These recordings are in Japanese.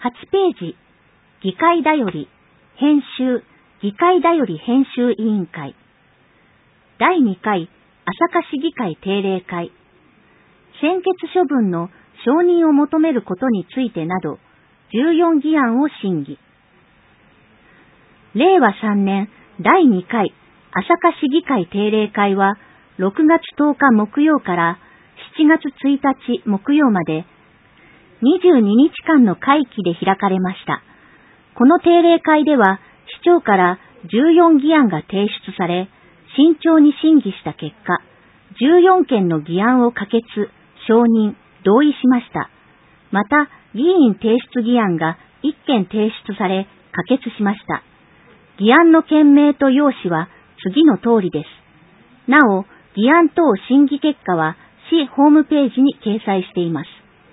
8ページ、議会だより、編集、議会だより編集委員会。第2回、朝霞市議会定例会。専決処分の承認を求めることについてなど、14議案を審議。令和3年第2回朝霞市議会定例会は、6月10日木曜から7月1日木曜まで、22日間の会期で開かれました。この定例会では、市長から14議案が提出され、慎重に審議した結果、14件の議案を可決、承認、同意しました。また、議員提出議案が1件提出され、可決しました。議案の件名と要旨は次の通りです。なお、議案等審議結果は市ホームページに掲載しています。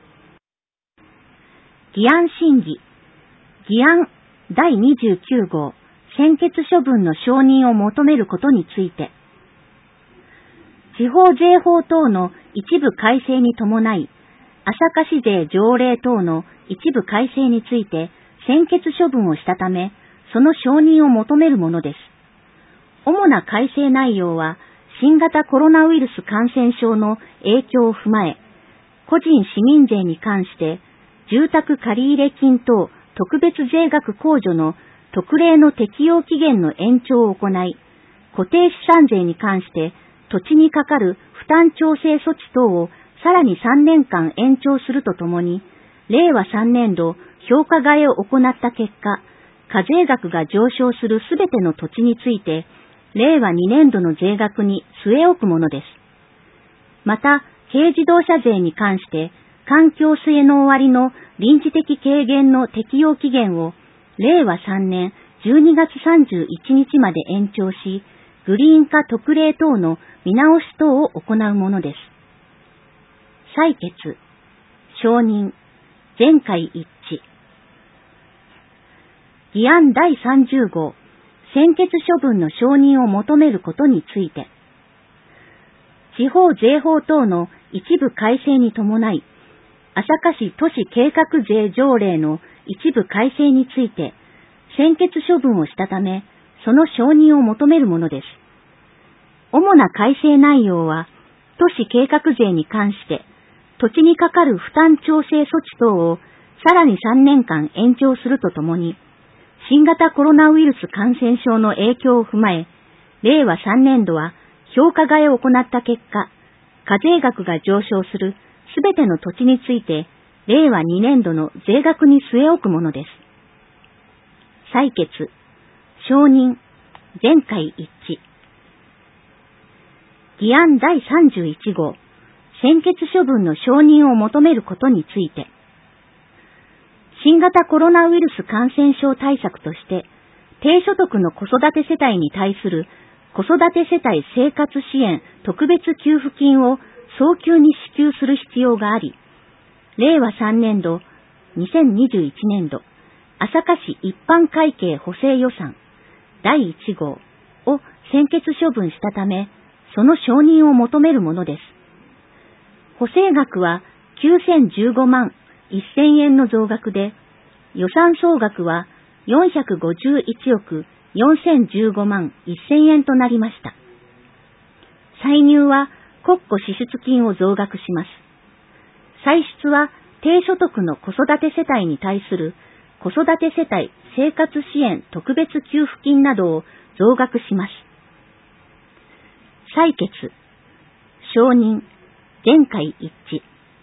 議案審議。議案第29号、専決処分の承認を求めることについて。地方税法等の一部改正に伴い、朝霞市税条例等の一部改正について専決処分をしたため、その承認を求めるものです。主な改正内容は、新型コロナウイルス感染症の影響を踏まえ、個人市民税に関して、住宅借入金等特別税額控除の特例の適用期限の延長を行い、固定資産税に関して土地にかかる負担調整措置等をさらに3年間延長するとともに、令和3年度評価替えを行った結果、課税額が上昇するすべての土地について、令和2年度の税額に据え置くものです。また、軽自動車税に関して、環境性能割の臨時的軽減の適用期限を、令和3年12月31日まで延長し、グリーン化特例等の見直し等を行うものです。採決、承認、全会一致。議案第30号、専決処分の承認を求めることについて。地方税法等の一部改正に伴い、朝霞市都市計画税条例の一部改正について、専決処分をしたため、その承認を求めるものです。主な改正内容は、都市計画税に関して、土地にかかる負担調整措置等をさらに3年間延長するとともに、新型コロナウイルス感染症の影響を踏まえ、令和3年度は評価替えを行った結果、課税額が上昇するすべての土地について、令和2年度の税額に据え置くものです。採決、承認、全会一致。議案第31号、専決処分の承認を求めることについて。新型コロナウイルス感染症対策として、低所得の子育て世帯に対する子育て世帯生活支援特別給付金を早急に支給する必要があり、令和3年度、2021年度、朝霞市一般会計補正予算第1号を専決処分したため、その承認を求めるものです。補正額は9015万1000円の増額で、予算総額は451億4015万1000円となりました。歳入は国庫支出金を増額します。歳出は低所得の子育て世帯に対する子育て世帯生活支援特別給付金などを増額します。採決、承認、全会一致。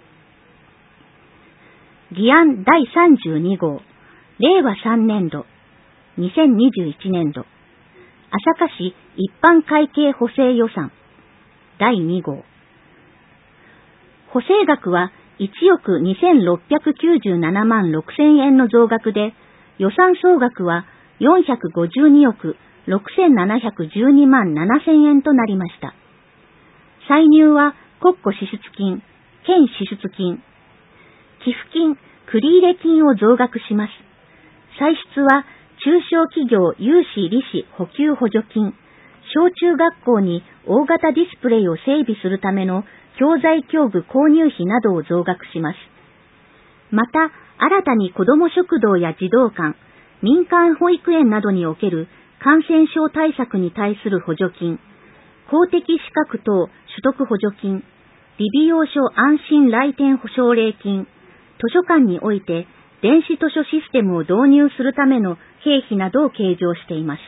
議案第32号、令和3年度、2021年度、朝霞市一般会計補正予算、第2号。補正額は1億2697万6000円の増額で、予算総額は452億6712万7000円となりました。歳入は国庫支出金、県支出金、寄付金、繰入金を増額します。歳出は中小企業融資利子補給補助金、小中学校に大型ディスプレイを整備するための教材教具購入費などを増額します。また、 新たに子ども食堂や児童館、民間保育園などにおける感染症対策に対する補助金、公的資格等取得補助金、理美容所安心来店保奨励金、図書館において電子図書システムを導入するための経費などを計上しています。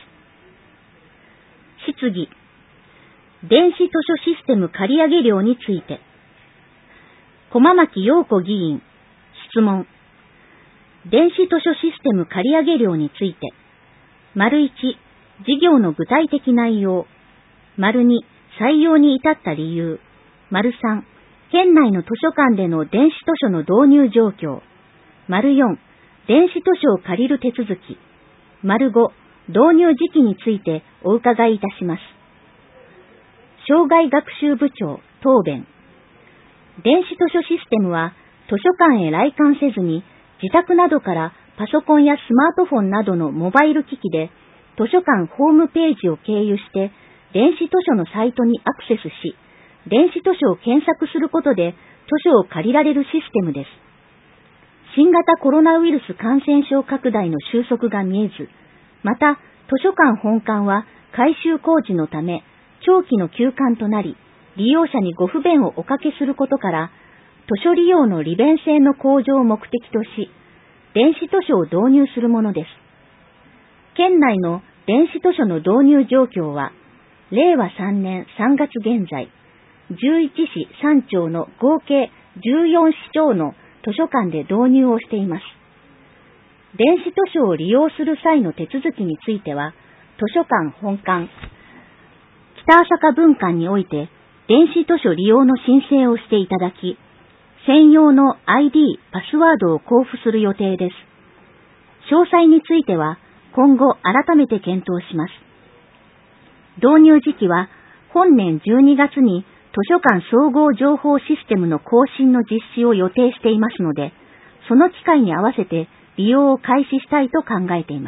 質疑。電子図書システム借り上げ料について。駒牧陽子議員、質問。電子図書システム借り上げ料について。①、事業の具体的内容。②、採用に至った理由。③、県内の図書館での電子図書の導入状況。�4、電子図書を借りる手続き。⑤、導入時期についてお伺いいたします。生涯学習部長、答弁。電子図書システムは図書館へ来館せずに自宅などからパソコンやスマートフォンなどのモバイル機器で図書館ホームページを経由して電子図書のサイトにアクセスし、電子図書を検索することで図書を借りられるシステムです。新型コロナウイルス感染症拡大の収束が見えず、また図書館本館は改修工事のため長期の休館となり、利用者にご不便をおかけすることから、図書利用の利便性の向上を目的とし、電子図書を導入するものです。県内の電子図書の導入状況は、令和3年3月現在、11市3町の合計14市町の図書館で導入をしています。電子図書を利用する際の手続きについては、図書館本館、北朝霞分館において、電子図書利用の申請をしていただき、専用の ID、パスワードを交付する予定です。詳細については、今後改めて検討します。導入時期は、本年12月に図書館総合情報システムの更新の実施を予定していますので、その機会に合わせて利用を開始したいと考えています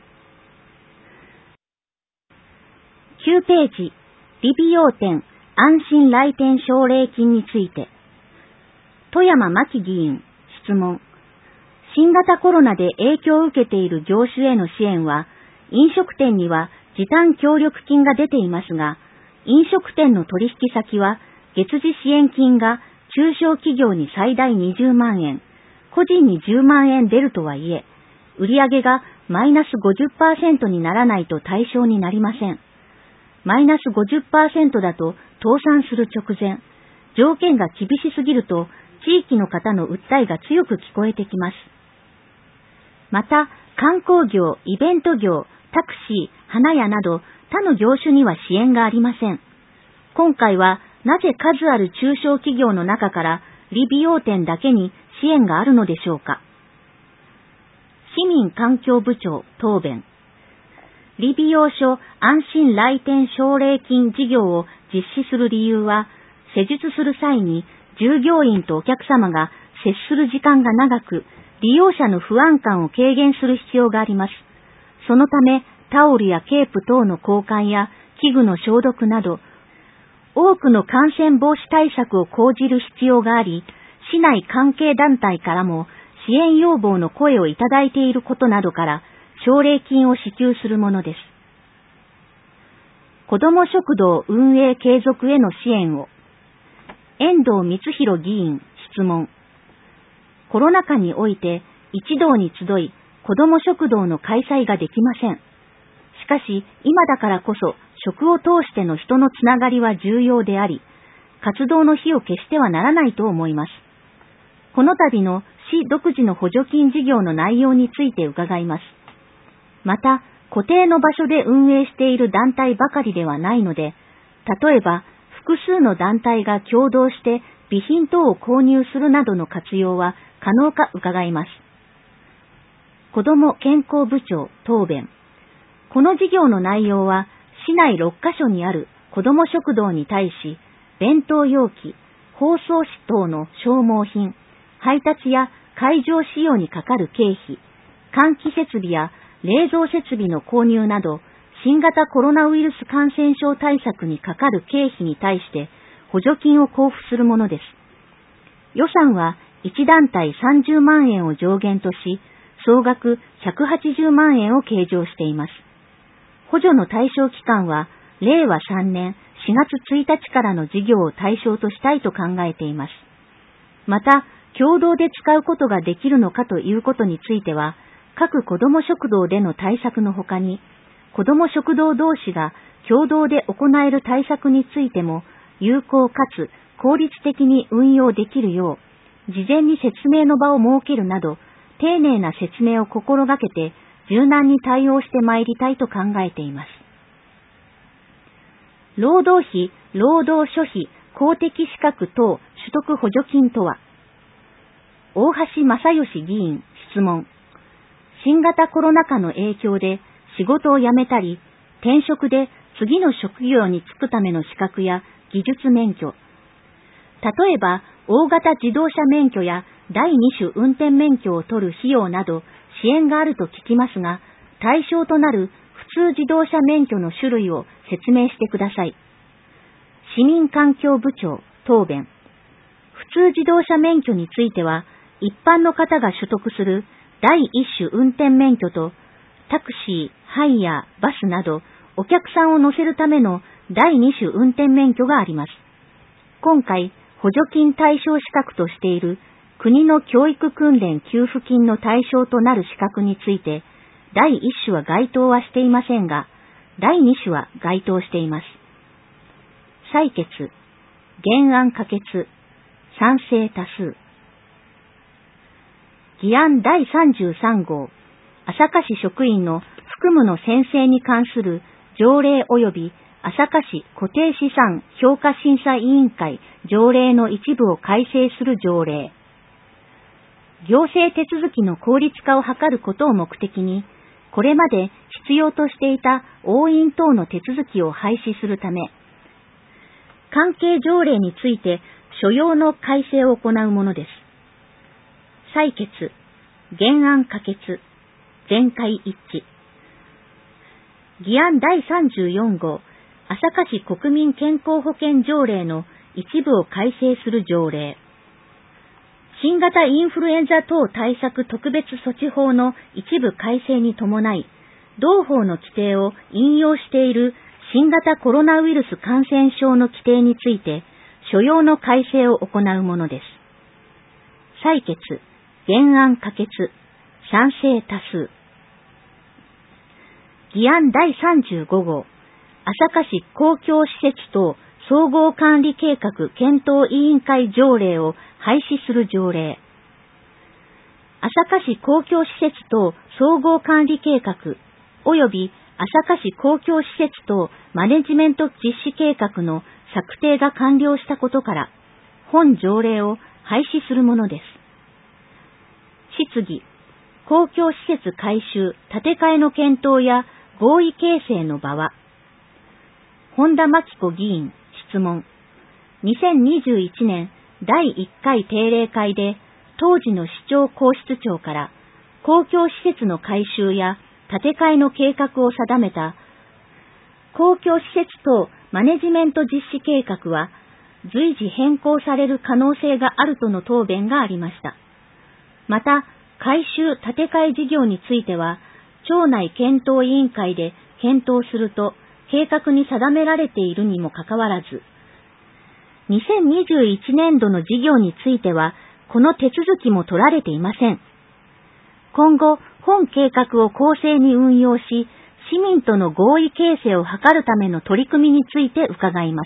。9ページ、理美容店安心来店奨励金について。富山真紀議員、質問。新型コロナで影響を受けている業種への支援は、飲食店には時短協力金が出ていますが、飲食店の取引先は月次支援金が中小企業に最大20万円、個人に10万円出るとはいえ、売上がマイナス 50% にならないと対象になりません。マイナス 50% だと倒産する直前、条件が厳しすぎると地域の方の訴えが強く聞こえてきます。また、観光業、イベント業、タクシー、花屋など他の業種には支援がありません。今回はなぜ数ある中小企業の中から理美容店だけに支援があるのでしょうか。市民環境部長、答弁。理美容所安心来店奨励金事業を実施する理由は、施術する際に従業員とお客様が接する時間が長く、利用者の不安感を軽減する必要があります。そのため、タオルやケープ等の交換や器具の消毒など、多くの感染防止対策を講じる必要があり、市内関係団体からも支援要望の声をいただいていることなどから、奨励金を支給するものです。子ども食堂運営継続への支援を。遠藤光弘議員、質問。コロナ禍において一堂に集い、子ども食堂の開催ができません。しかし、今だからこそ、食を通しての人のつながりは重要であり、活動の火を消してはならないと思います。この度の市独自の補助金事業の内容について伺います。また、固定の場所で運営している団体ばかりではないので、例えば、複数の団体が共同して備品等を購入するなどの活用は可能か伺います。子ども健康部長、答弁。この事業の内容は、市内6カ所にある子ども食堂に対し、弁当容器、包装紙等の消耗品、配達や会場使用にかかる経費、換気設備や冷蔵設備の購入など、新型コロナウイルス感染症対策にかかる経費に対して補助金を交付するものです。予算は 1団体30万円を上限とし、総額180万円を計上しています。補助の対象期間は、令和3年4月1日からの事業を対象としたいと考えています。また、共同で使うことができるのかということについては、各子ども食堂での対策のほかに、子ども食堂同士が共同で行える対策についても、有効かつ効率的に運用できるよう、事前に説明の場を設けるなど、丁寧な説明を心がけて、柔軟に対応してまいりたいと考えています。労働費、労働諸費、公的資格等取得補助金とは、大橋正義議員質問。新型コロナ禍の影響で仕事を辞めたり、転職で次の職業に就くための資格や技術免許、例えば大型自動車免許や第2種運転免許を取る費用など支援があると聞きますが、対象となる普通自動車免許の種類を説明してください。市民環境部長答弁。普通自動車免許については、一般の方が取得する第一種運転免許と、タクシー、ハイヤー、バスなど、お客さんを乗せるための第二種運転免許があります。今回、補助金対象資格としている国の教育訓練給付金の対象となる資格について、第一種は該当はしていませんが、第二種は該当しています。採決、原案可決、賛成多数。議案第33号、朝霞市職員の服務の宣誓に関する条例及び朝霞市固定資産評価審査委員会条例の一部を改正する条例。行政手続きの効率化を図ることを目的に、これまで必要としていた押印等の手続きを廃止するため、関係条例について所要の改正を行うものです。採決、原案可決、全会一致。議案第34号、朝霞市国民健康保険条例の一部を改正する条例。新型インフルエンザ等対策特別措置法の一部改正に伴い、同法の規定を引用している新型コロナウイルス感染症の規定について、所要の改正を行うものです。採決、原案可決、賛成多数。議案第35号、朝霞市公共施設等総合管理計画検討委員会条例を廃止する条例。朝霞市公共施設等総合管理計画及び朝霞市公共施設等マネジメント実施計画の策定が完了したことから、本条例を廃止するものです。質疑、公共施設改修・建て替えの検討や合意形成の場は、本田真紀子議員質問。2021年第1回定例会で、当時の市長皇室長から公共施設の改修や建て替えの計画を定めた公共施設等マネジメント実施計画は随時変更される可能性があるとの答弁がありました。また、改修建て替え事業については、庁内検討委員会で検討すると計画に定められているにもかかわらず、2021年度の事業については、この手続きも取られていません。今後、本計画を公正に運用し、市民との合意形成を図るための取り組みについて伺います。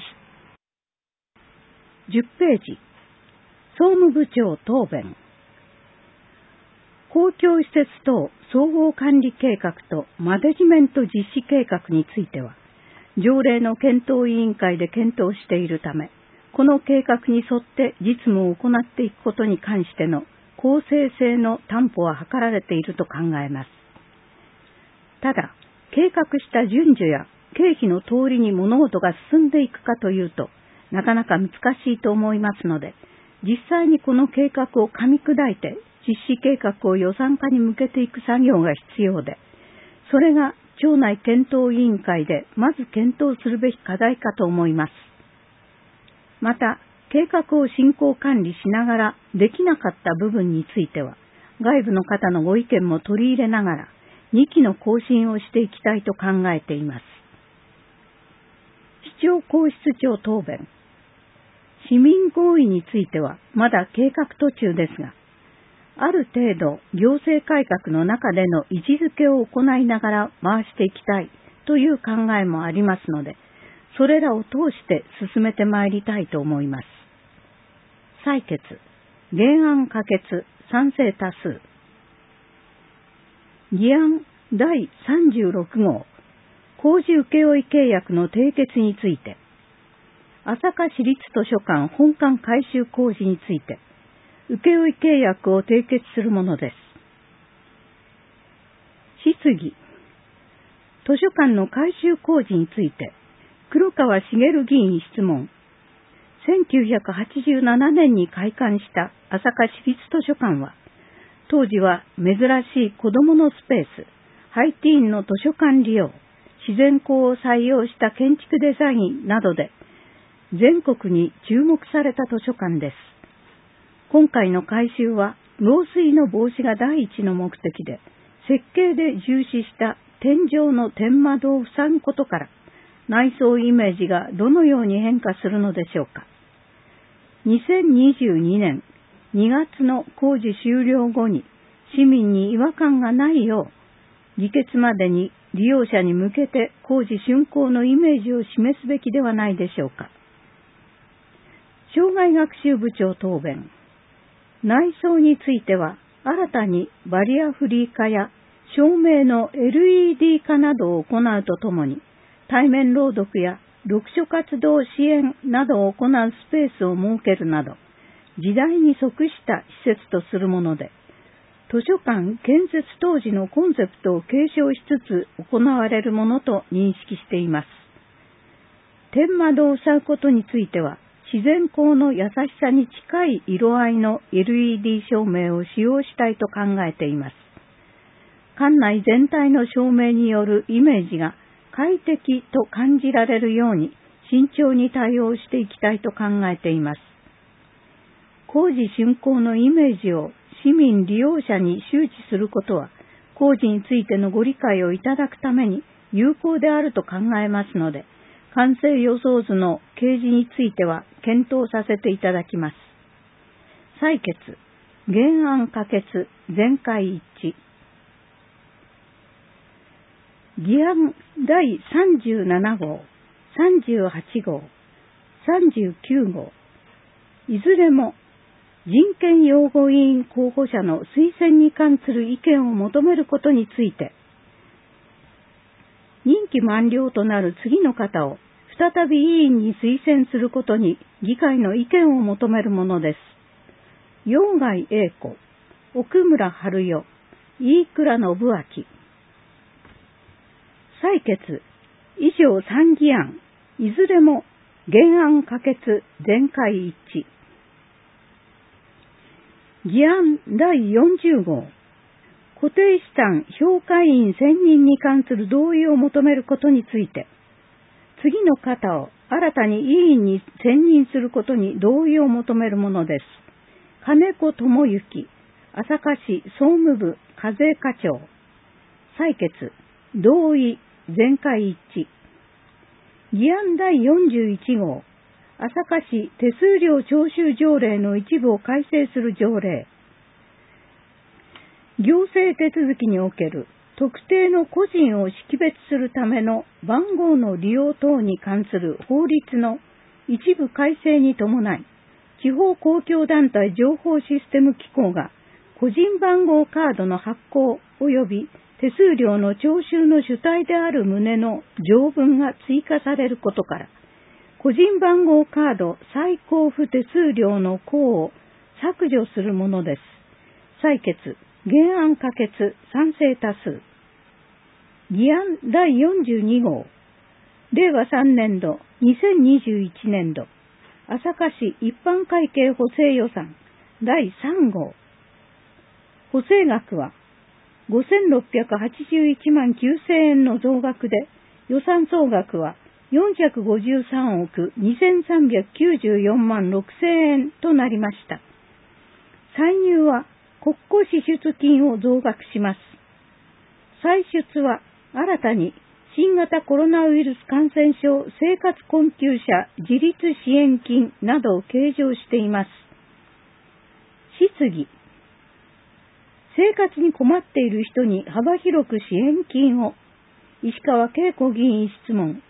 10ページ、総務部長答弁。公共施設等総合管理計画とマネジメント実施計画については、条例の検討委員会で検討しているため、この計画に沿って実務を行っていくことに関しての公正性の担保は図られていると考えます。ただ、計画した順序や経費の通りに物事が進んでいくかというと、なかなか難しいと思いますので、実際にこの計画を噛み砕いて実施計画を予算化に向けていく作業が必要で、それが庁内検討委員会でまず検討するべき課題かと思います。また、 計画を進行管理しながらできなかった部分については、外部の方のご意見も取り入れながら、2期の更新をしていきたいと考えています。市長皇室長答弁。市民合意についてはまだ計画途中ですが、ある程度行政改革の中での位置づけを行いながら回していきたいという考えもありますので、それらを通して進めてまいりたいと思います。採決、原案可決、賛成多数。議案第36号、工事請負契約の締結について、朝霞市立図書館本館改修工事について、請負契約を締結するものです。質疑、図書館の改修工事について、黒川茂議員質問。1987年に開館した朝霞市立図書館は、当時は珍しい子どものスペース、ハイティーンの図書館利用、自然光を採用した建築デザインなどで、全国に注目された図書館です。今回の改修は、漏水の防止が第一の目的で、設計で重視した天井の天窓を塞ぐことから、内装イメージがどのように変化するのでしょうか。2022年2月の工事終了後に市民に違和感がないよう、議決までに利用者に向けて工事竣工のイメージを示すべきではないでしょうか。障害学習部長答弁。内装については新たにバリアフリー化や照明の LED 化などを行うとともに、対面朗読や読書活動支援などを行うスペースを設けるなど、時代に即した施設とするもので、図書館建設当時のコンセプトを継承しつつ行われるものと認識しています。天窓を塞ぐことについては、自然光の優しさに近い色合いの LED 照明を使用したいと考えています。館内全体の照明によるイメージが快適と感じられるように慎重に対応していきたいと考えています。工事竣工のイメージを市民利用者に周知することは、工事についてのご理解をいただくために有効であると考えますので、完成予想図の掲示については検討させていただきます。採決、原案可決、全会一致。議案第37号、38号、39号、いずれも人権擁護委員候補者の推薦に関する意見を求めることについて、任期満了となる次の方を再び委員に推薦することに議会の意見を求めるものです。陽貝英子、奥村春代、飯倉信明。採決、以上3議案、いずれも原案可決、全会一致。議案第40号、固定資産評価員選任に関する同意を求めることについて、次の方を新たに委員に選任することに同意を求めるものです。金子智之、朝霞市総務部課税課長。採決、同意、全会一致。議案第41号、朝霞市手数料徴収条例の一部を改正する条例。行政手続きにおける特定の個人を識別するための番号の利用等に関する法律の一部改正に伴い、地方公共団体情報システム機構が個人番号カードの発行及び手数料の徴収の主体である旨の条文が追加されることから、個人番号カード再交付手数料の項を削除するものです。採決、原案可決、賛成多数。議案第42号、令和3年度2021年度朝霞市一般会計補正予算第3号。補正額は5681万9000円の増額で、予算総額は 453億2394万6千円となりました。歳入は国庫支出金を増額します。歳出は新たに新型コロナウイルス感染症生活困窮者自立支援金などを計上しています。質疑。生活に困っている人に幅広く支援金を。石川恵子議員質問。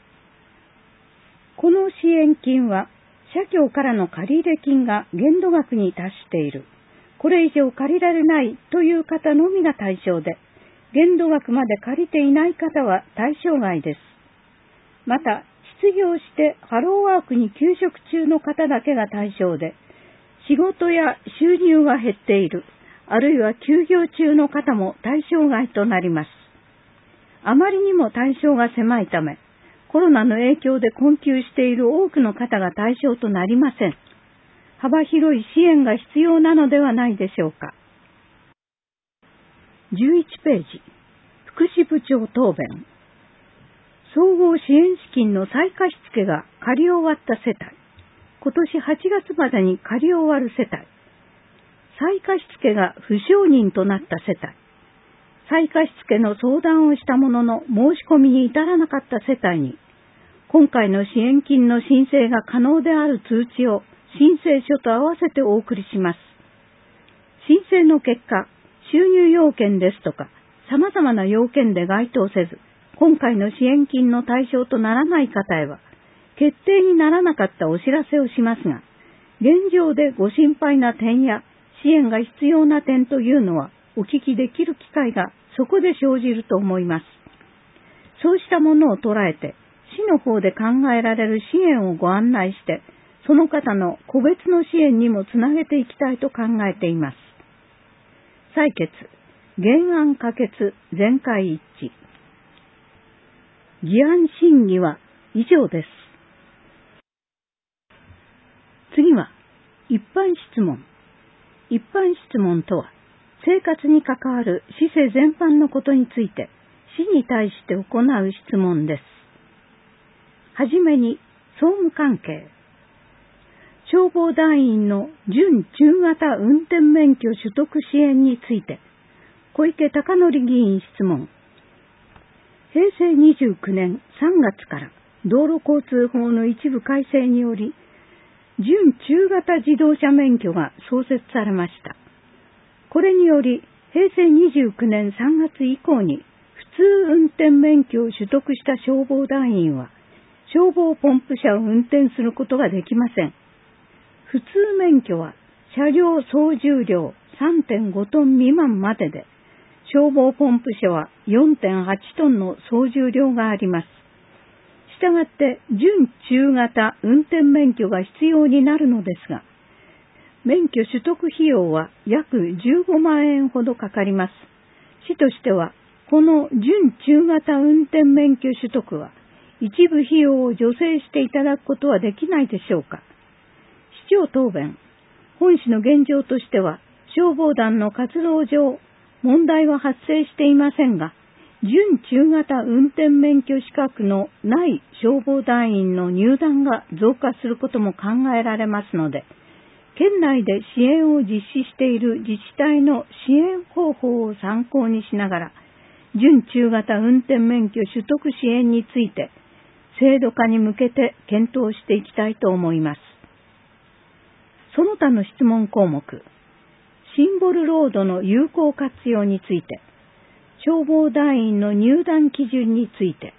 この支援金は社協からの借入金が限度額に達している。これ以上借りられないという方のみが対象で、限度額まで借りていない方は対象外です。また、失業してハローワークに休職中の方だけが対象で、仕事や収入が減っている、あるいは休業中の方も対象外となります。あまりにも対象が狭いため、コロナの影響で困窮している多くの方が対象となりません。幅広い支援が必要なのではないでしょうか。11ページ、福祉部長答弁。総合支援資金の再貸付が借り終わった世帯、今年8月までに借り終わる世帯、再貸付が不承認となった世帯、再貸付の相談をしたものの申し込みに至らなかった世帯に、今回の支援金の申請が可能である通知を申請書と合わせてお送りします。申請の結果、収入要件ですとか、様々な要件で該当せず、今回の支援金の対象とならない方へは、決定にならなかったお知らせをしますが、現状でご心配な点や支援が必要な点というのは、お聞きできる機会がそこで生じると思います。そうしたものを捉えて、市の方で考えられる支援をご案内して、その方の個別の支援にもつなげていきたいと考えています。採決、原案可決、全会一致。議案審議は以上です。次は、一般質問。一般質問とは、生活に関わる市政全般のことについて、市に対して行う質問です。はじめに、総務関係。消防団員の準中型運転免許取得支援について、小池貴則議員質問。平成29年3月から道路交通法の一部改正により、準中型自動車免許が創設されました。これにより、平成29年3月以降に普通運転免許を取得した消防団員は、消防ポンプ車を運転することができません。普通免許は車両総重量 3.5 トン未満までで、消防ポンプ車は 4.8 トンの総重量があります。したがって準中型運転免許が必要になるのですが、免許取得費用は約15万円ほどかかります。市としては、この準中型運転免許取得は、一部費用を助成していただくことはできないでしょうか。市長答弁。本市の現状としては、消防団の活動上、問題は発生していませんが、準中型運転免許資格のない消防団員の入団が増加することも考えられますので、県内で支援を実施している自治体の支援方法を参考にしながら、準中型運転免許取得支援について、制度化に向けて検討していきたいと思います。その他の質問項目、シンボルロードの有効活用について、消防団員の入団基準について、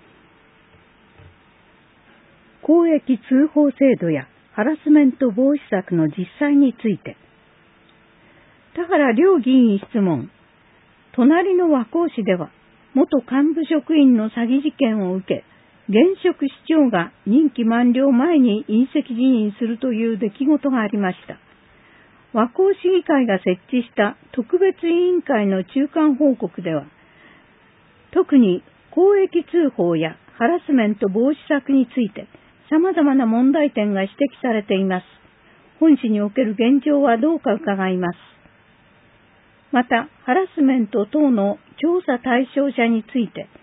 公益通報制度やハラスメント防止策の実際について、田原良議員質問。隣の和光市では、元幹部職員の詐欺事件を受け、現職市長が任期満了前に引責辞任するという出来事がありました。和光市議会が設置した特別委員会の中間報告では、特に公益通報やハラスメント防止策について様々な問題点が指摘されています。本市における現状はどうか伺います。また、ハラスメント等の調査対象者について、市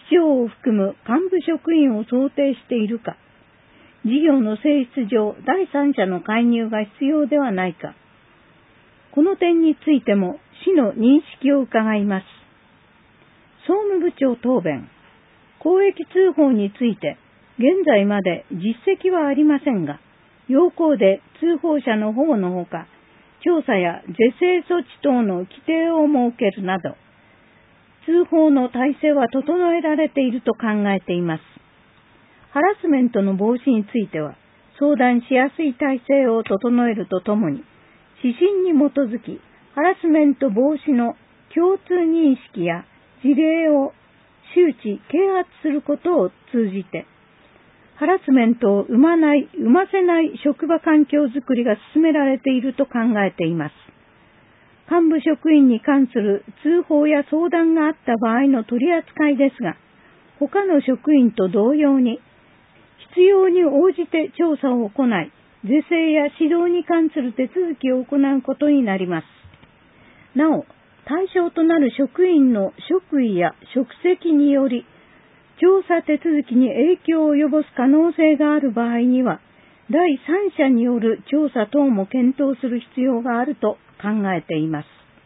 市長を含む幹部職員を想定しているか、事業の性質上第三者の介入が必要ではないか、この点についても市の認識を伺います。総務部長答弁。公益通報について現在まで実績はありませんが、要項で通報者の保護のほか、調査や是正措置等の規定を設けるなど、通報の体制は整えられていると考えています。ハラスメントの防止については、相談しやすい体制を整えるとともに、指針に基づき、ハラスメント防止の共通認識や事例を周知・啓発することを通じて、ハラスメントを生ませない職場環境づくりが進められていると考えています。幹部職員に関する通報や相談があった場合の取り扱いですが、他の職員と同様に、必要に応じて調査を行い、是正や指導に関する手続きを行うことになります。なお、対象となる職員の職位や職責により、調査手続きに影響を及ぼす可能性がある場合には、第三者による調査等も検討する必要があると考えています。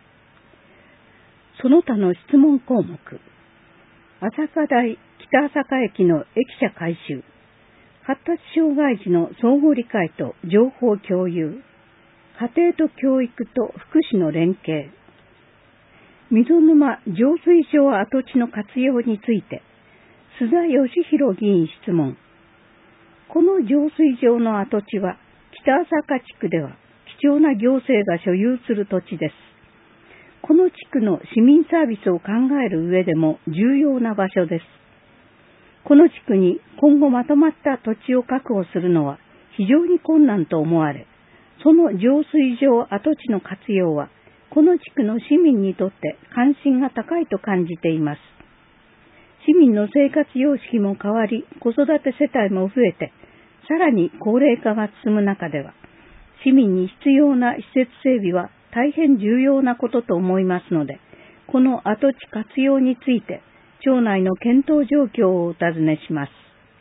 その他の質問項目。朝霞台北朝霞駅の駅舎改修。発達障害児の相互理解と情報共有。家庭と教育と福祉の連携。溝沼浄水場跡地の活用について、須田義弘議員質問。この浄水場の跡地は、北朝霞地区では貴重な行政が所有する土地です。この地区の市民サービスを考える上でも重要な場所です。この地区に今後まとまった土地を確保するのは非常に困難と思われ、その浄水場跡地の活用は、この地区の市民にとって関心が高いと感じています。市民の生活様式も変わり、子育て世帯も増えて、さらに高齢化が進む中では、市民に必要な施設整備は大変重要なことと思いますので、この跡地活用について、町内の検討状況をお尋ねします。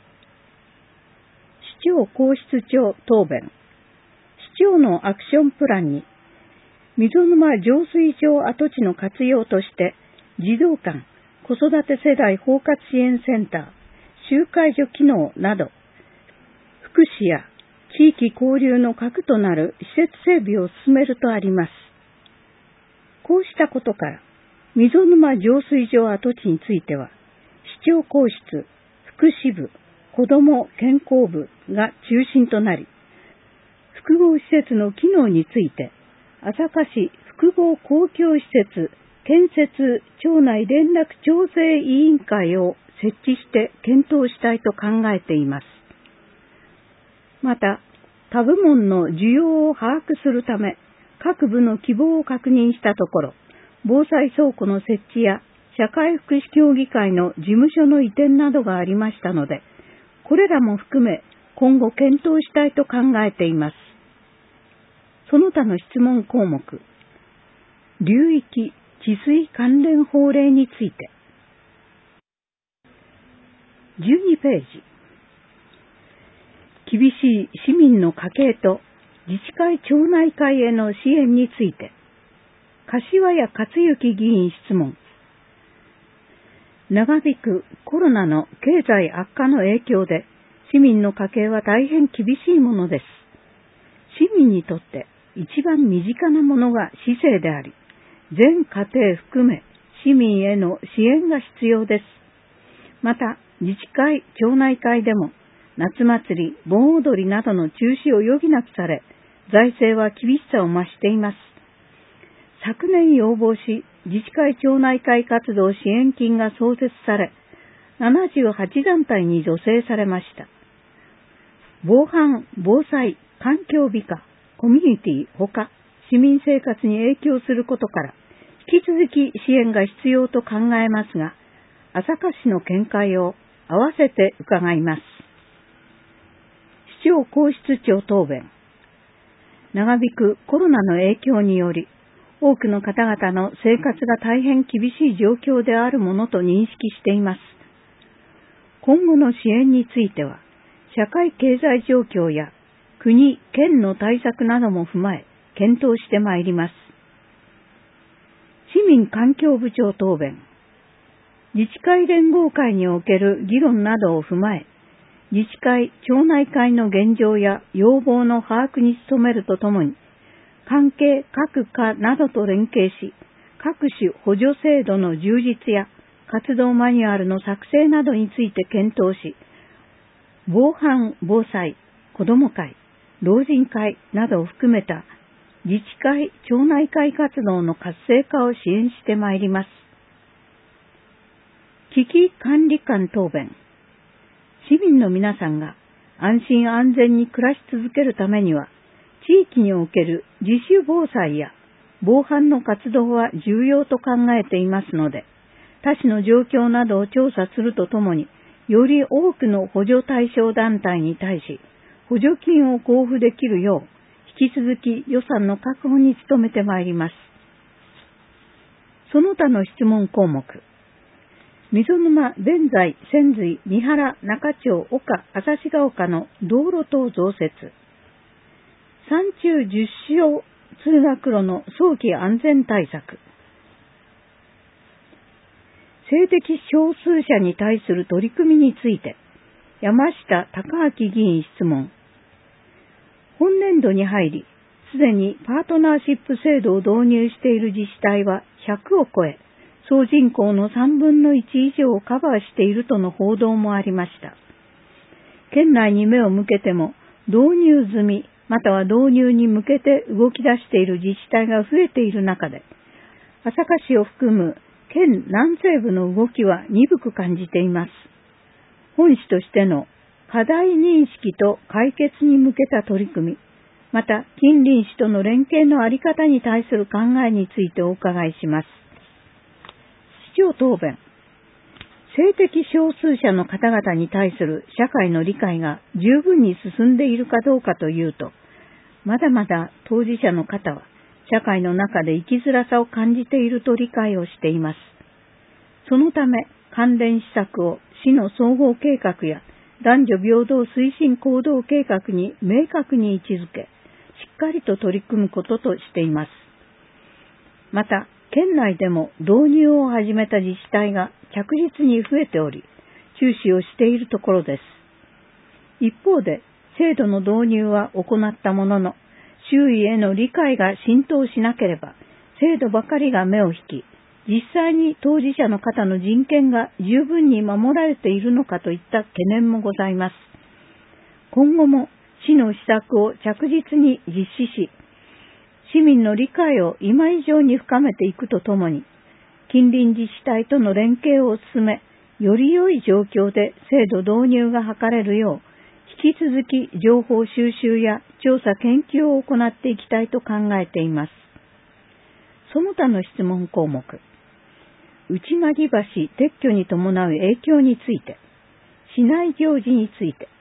市長皇室長答弁。市長のアクションプランに、溝沼浄水場跡地の活用として、児童館、子育て世代包括支援センター、集会所機能など、福祉や地域交流の核となる施設整備を進めるとあります。こうしたことから、溝沼浄水場跡地については、市長皇室、福祉部、子ども健康部が中心となり、複合施設の機能について、朝霞市複合公共施設建設町内連絡調整委員会を設置して検討したいと考えています。また、他部門の需要を把握するため、各部の希望を確認したところ、防災倉庫の設置や社会福祉協議会の事務所の移転などがありましたので、これらも含め今後検討したいと考えています。その他の質問項目、流域治水関連法令について。12ページ。厳しい市民の家計と自治会町内会への支援について、柏谷克行議員質問。長引くコロナの経済悪化の影響で、市民の家計は大変厳しいものです。市民にとって一番身近なものが市政であり、全家庭含め市民への支援が必要です。また、自治会、町内会でも、夏祭り、盆踊りなどの中止を余儀なくされ、財政は厳しさを増しています。昨年要望し、自治会町内会活動支援金が創設され、78団体に助成されました。防犯、防災、環境美化、コミュニティほか、市民生活に影響することから、引き続き支援が必要と考えますが、朝霞市の見解を合わせて伺います。市長皇室長答弁。長引くコロナの影響により、多くの方々の生活が大変厳しい状況であるものと認識しています。 今後の支援については、社会経済状況や国・県の対策なども踏まえ、検討してまいります。市民環境部長答弁。自治会連合会における議論などを踏まえ、自治会・町内会の現状や要望の把握に努めるとともに、関係各課などと連携し、各種補助制度の充実や活動マニュアルの作成などについて検討し、防犯・防災、子ども会、老人会などを含めた自治会・町内会活動の活性化を支援してまいります。危機管理官答弁。市民の皆さんが安心安全に暮らし続けるためには、地域における自主防災や防犯の活動は重要と考えていますので、他市の状況などを調査するとともに、より多くの補助対象団体に対し、補助金を交付できるよう、引き続き予算の確保に努めてまいります。その他の質問項目。溝沼、弁財、千髄、三原、中町、岡、朝志ヶ丘の道路等増設。山中10小通学路の早期安全対策。性的少数者に対する取り組みについて、山下隆明議員質問。本年度に入り、すでにパートナーシップ制度を導入している自治体は100を超え、総人口の3分の1以上をカバーしているとの報道もありました。県内に目を向けても、導入済み、または導入に向けて動き出している自治体が増えている中で、朝霞市を含む県南西部の動きは鈍く感じています。本市としての課題認識と解決に向けた取り組み、また近隣市との連携のあり方に対する考えについてお伺いします。市長答弁。性的少数者の方々に対する社会の理解が十分に進んでいるかどうかというと、まだまだ当事者の方は社会の中で生きづらさを感じていると理解をしています。そのため関連施策を市の総合計画や男女平等推進行動計画に明確に位置づけ、しっかりと取り組むこととしています。また、県内でも導入を始めた自治体が着実に増えており、注視をしているところです。一方で、制度の導入は行ったものの、周囲への理解が浸透しなければ、制度ばかりが目を引き、実際に当事者の方の人権が十分に守られているのかといった懸念もございます。今後も市の施策を着実に実施し、市民の理解を今以上に深めていくとともに、近隣自治体との連携を進め、より良い状況で制度導入が図れるよう、引き続き情報収集や調査研究を行っていきたいと考えています。その他の質問項目。内巻橋撤去に伴う影響について、市内行事について、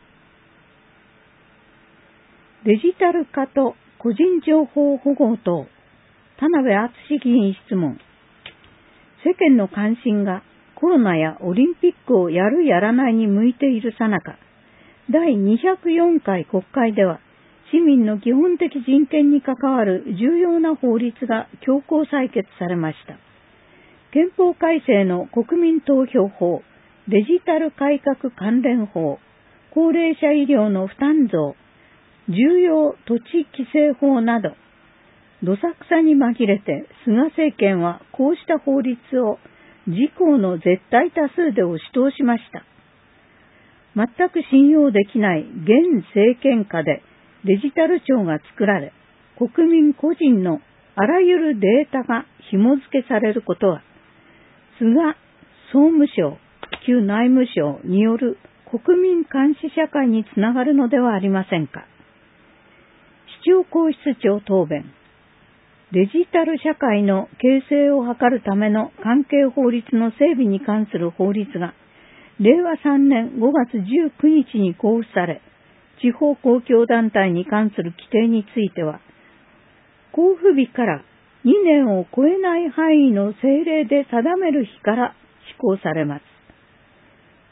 デジタル化と個人情報保護等、田辺敦議員質問。世間の関心がコロナやオリンピックをやるやらないに向いているさなか、第204回国会では、市民の基本的人権に関わる重要な法律が強行採決されました。憲法改正の国民投票法、デジタル改革関連法、高齢者医療の負担増、重要土地規制法など、どさくさに紛れて菅政権はこうした法律を自公の絶対多数で押し通しました。全く信用できない現政権下でデジタル庁が作られ、国民個人のあらゆるデータが紐付けされることは、菅総務省、旧内務省による国民監視社会につながるのではありませんか。市長公室長答弁。デジタル社会の形成を図るための関係法律の整備に関する法律が、令和3年5月19日に公布され、地方公共団体に関する規定については、公布日から2年を超えない範囲の政令で定める日から施行されます。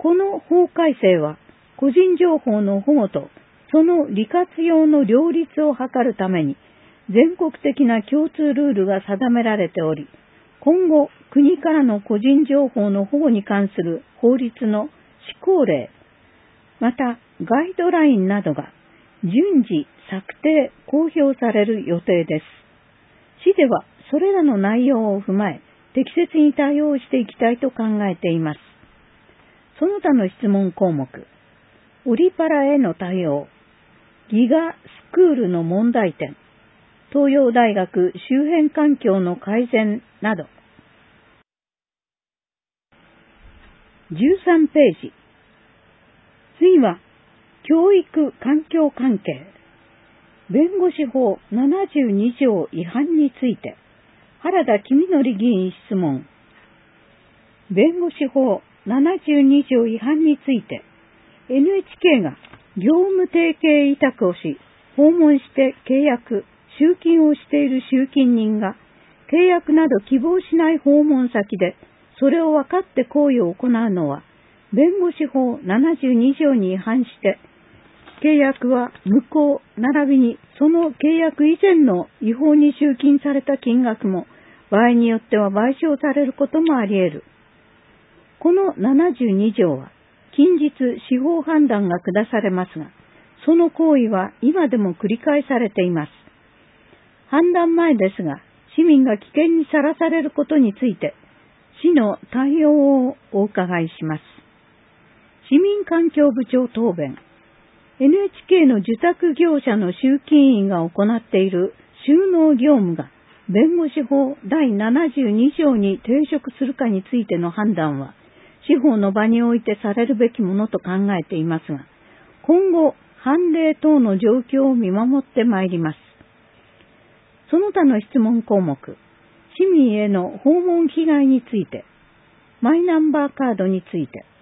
この法改正は、個人情報の保護とその利活用の両立を図るために、全国的な共通ルールが定められており、今後、国からの個人情報の保護に関する法律の施行令、またガイドラインなどが順次策定・公表される予定です。市ではそれらの内容を踏まえ、適切に対応していきたいと考えています。その他の質問項目、オリパラへの対応、ギガスクールの問題点、東洋大学周辺環境の改善など。13ページ。次は、教育環境関係。弁護士法72条違反について、原田公則議員質問。弁護士法72条違反について、NHK が業務提携委託をし、訪問して契約、集金をしている集金人が、契約など希望しない訪問先で、それを分かって行為を行うのは、弁護士法72条に違反して、契約は無効並びにその契約以前の違法に集金された金額も場合によっては賠償されることもあり得る。この72条は近日司法判断が下されますが、その行為は今でも繰り返されています。判断前ですが、市民が危険にさらされることについて、市の対応をお伺いします。市民環境部長答弁。NHK の受託業者の集金員が行っている収納業務が弁護士法第72条に抵触するかについての判断は司法の場においてされるべきものと考えていますが、今後判例等の状況を見守ってまいります。その他の質問項目、市民への訪問被害について、マイナンバーカードについて、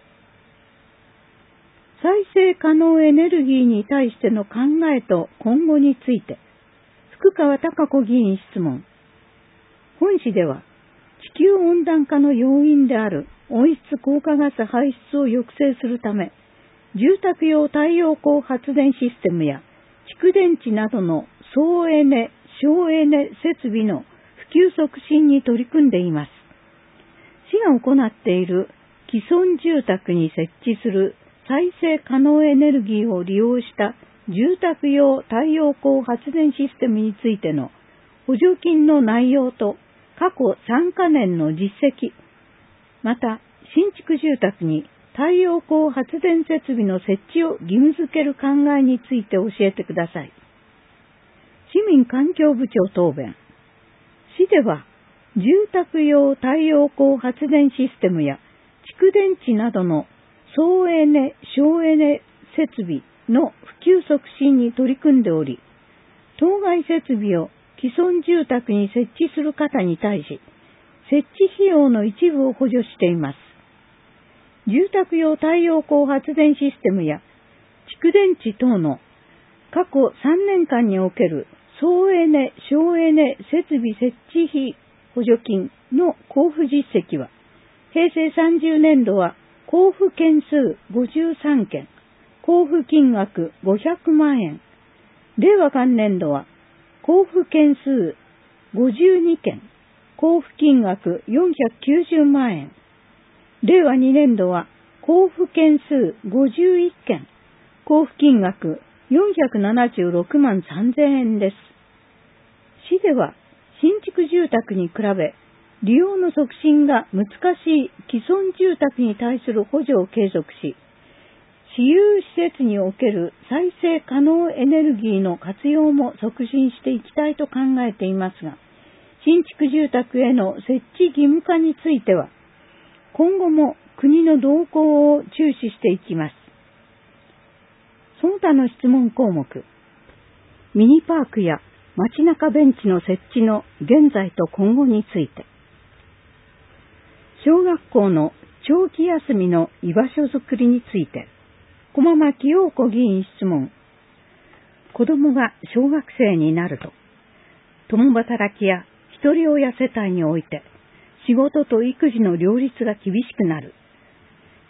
再生可能エネルギーに対しての考えと今後について、福川貴子議員質問。本市では、地球温暖化の要因である温室効果ガス排出を抑制するため、住宅用太陽光発電システムや蓄電池などの総エネ・省エネ設備の普及促進に取り組んでいます。市が行っている既存住宅に設置する再生可能エネルギーを利用した住宅用太陽光発電システムについての補助金の内容と過去3カ年の実績、また新築住宅に太陽光発電設備の設置を義務付ける考えについて教えてください。市民環境部長答弁。市では住宅用太陽光発電システムや蓄電池などの総エネ・省エネ設備の普及促進に取り組んでおり、当該設備を既存住宅に設置する方に対し、設置費用の一部を補助しています。住宅用太陽光発電システムや蓄電池等の過去3年間における総エネ・省エネ設備設置費補助金の交付実績は、平成30年度は交付件数53件、交付金額500万円。令和元年度は交付件数52件、交付金額490万円。令和2年度は交付件数51件、交付金額476万3000円です。市では新築住宅に比べ、利用の促進が難しい既存住宅に対する補助を継続し、私有施設における再生可能エネルギーの活用も促進していきたいと考えていますが、新築住宅への設置義務化については、今後も国の動向を注視していきます。その他の質問項目、ミニパークや街中ベンチの設置の現在と今後について、小学校の長期休みの居場所づくりについて、駒牧陽子議員質問。子供が小学生になると、共働きや一人親世帯において、仕事と育児の両立が厳しくなる。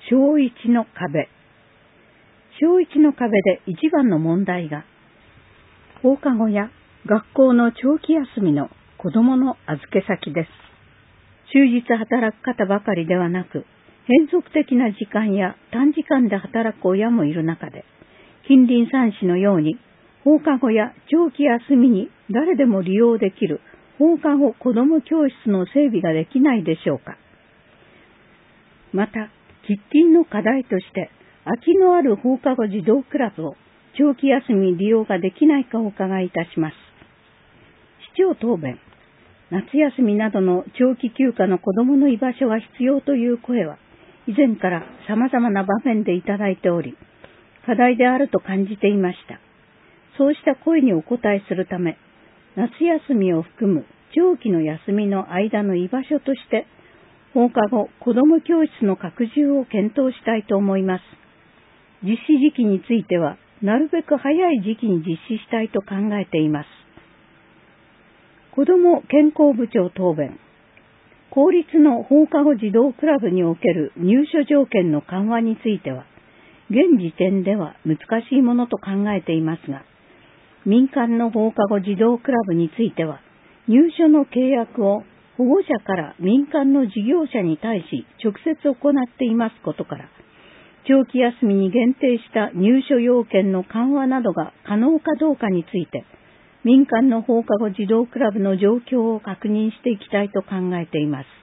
小1の壁。小1の壁で一番の問題が、放課後や学校の長期休みの子供の預け先です。終日働く方ばかりではなく、変則的な時間や短時間で働く親もいる中で、近隣3市のように放課後や長期休みに誰でも利用できる放課後子ども教室の整備ができないでしょうか。また、喫緊の課題として空きのある放課後児童クラブを長期休み利用ができないかお伺いいたします。市長答弁。夏休みなどの長期休暇の子どもの居場所が必要という声は以前から様々な場面でいただいており、課題であると感じていました。そうした声にお答えするため、夏休みを含む長期の休みの間の居場所として、放課後子ども教室の拡充を検討したいと思います。実施時期については、なるべく早い時期に実施したいと考えています。子ども健康部長答弁。公立の放課後児童クラブにおける入所条件の緩和については、現時点では難しいものと考えていますが、民間の放課後児童クラブについては、入所の契約を保護者から民間の事業者に対し直接行っていますことから、長期休みに限定した入所要件の緩和などが可能かどうかについて、民間の放課後児童クラブの状況を確認していきたいと考えています。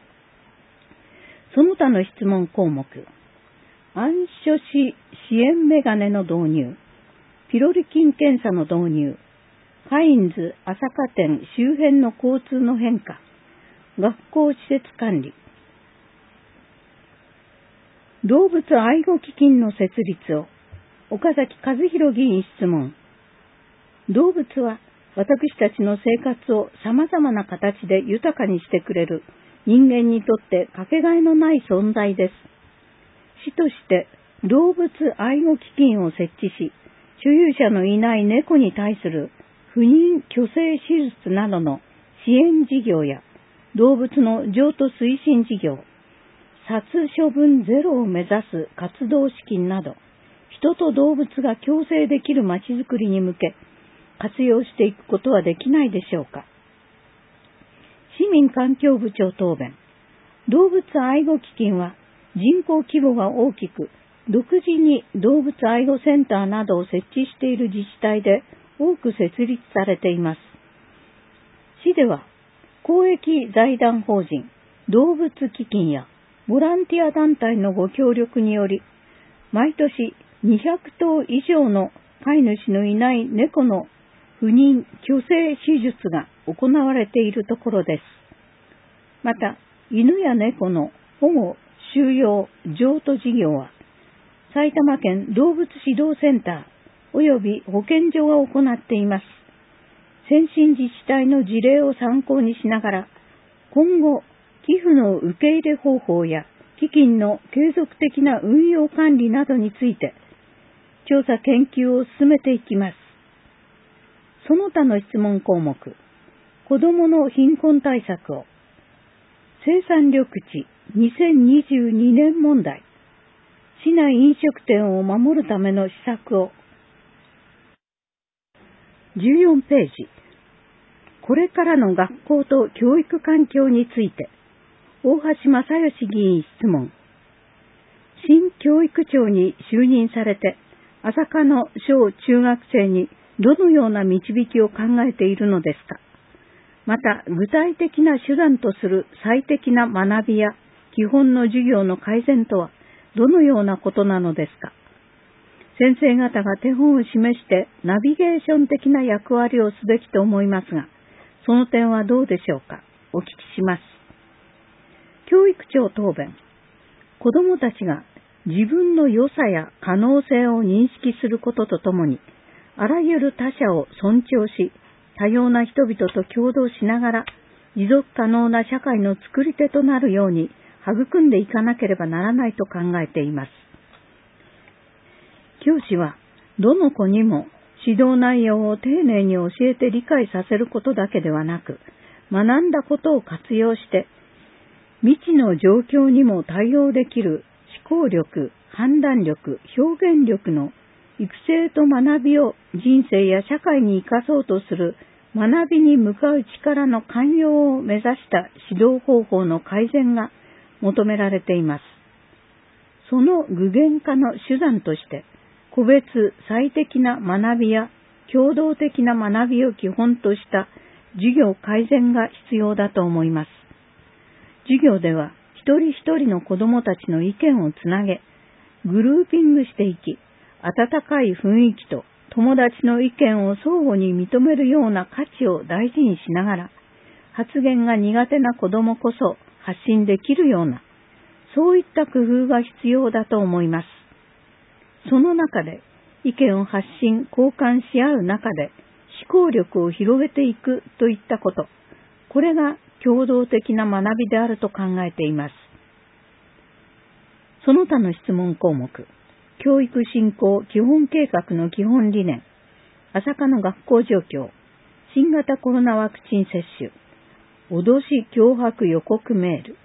その他の質問項目。暗所支援メガネの導入、ピロリ菌検査の導入、カインズ朝霞店周辺の交通の変化、学校施設管理、動物愛護基金の設立を、岡崎和弘議員質問。動物は私たちの生活を様々な形で豊かにしてくれる人間にとってかけがえのない存在です。市として動物愛護基金を設置し、所有者のいない猫に対する不妊去勢手術などの支援事業や動物の譲渡推進事業、殺処分ゼロを目指す活動資金など、人と動物が共生できるまちづくりに向け、活用していくことはできないでしょうか。市民環境部長答弁。動物愛護基金は人口規模が大きく、独自に動物愛護センターなどを設置している自治体で多く設立されています。市では公益財団法人動物基金やボランティア団体のご協力により、毎年200頭以上の飼い主のいない猫の不妊去勢手術が行われているところです。また、犬や猫の保護、収容、譲渡事業は、埼玉県動物指導センター及び保健所が行っています。先進自治体の事例を参考にしながら、今後、寄付の受け入れ方法や基金の継続的な運用管理などについて、調査研究を進めていきます。その他の質問項目、子どもの貧困対策を、生産緑地2022年問題、市内飲食店を守るための施策を、14ページ、これからの学校と教育環境について、大橋正義議員質問。新教育長に就任されて、朝霞の小中学生にどのような導きを考えているのですか。また、具体的な手段とする最適な学びや基本の授業の改善とはどのようなことなのですか。先生方が手本を示してナビゲーション的な役割をすべきと思いますが、その点はどうでしょうか。お聞きします。教育長答弁。子どもたちが自分の良さや可能性を認識することとともに、あらゆる他者を尊重し、多様な人々と共同しながら、持続可能な社会の作り手となるように育んでいかなければならないと考えています。教師は、どの子にも指導内容を丁寧に教えて理解させることだけではなく、学んだことを活用して、未知の状況にも対応できる考力、判断力、表現力の育成と学びを人生や社会に生かそうとする学びに向かう力の寛容を目指した指導方法の改善が求められています。その具現化の手段として、個別最適な学びや共同的な学びを基本とした授業改善が必要だと思います。授業では一人一人の子どもたちの意見をつなげ、グルーピングしていき、温かい雰囲気と友達の意見を相互に認めるような価値を大事にしながら、発言が苦手な子どもこそ発信できるような、そういった工夫が必要だと思います。その中で意見を発信、交換し合う中で思考力を広げていくといったこと、これが共同的な学びであると考えています。その他の質問項目、教育振興基本計画の基本理念、朝霞の学校状況、新型コロナワクチン接種、脅し脅迫予告メール。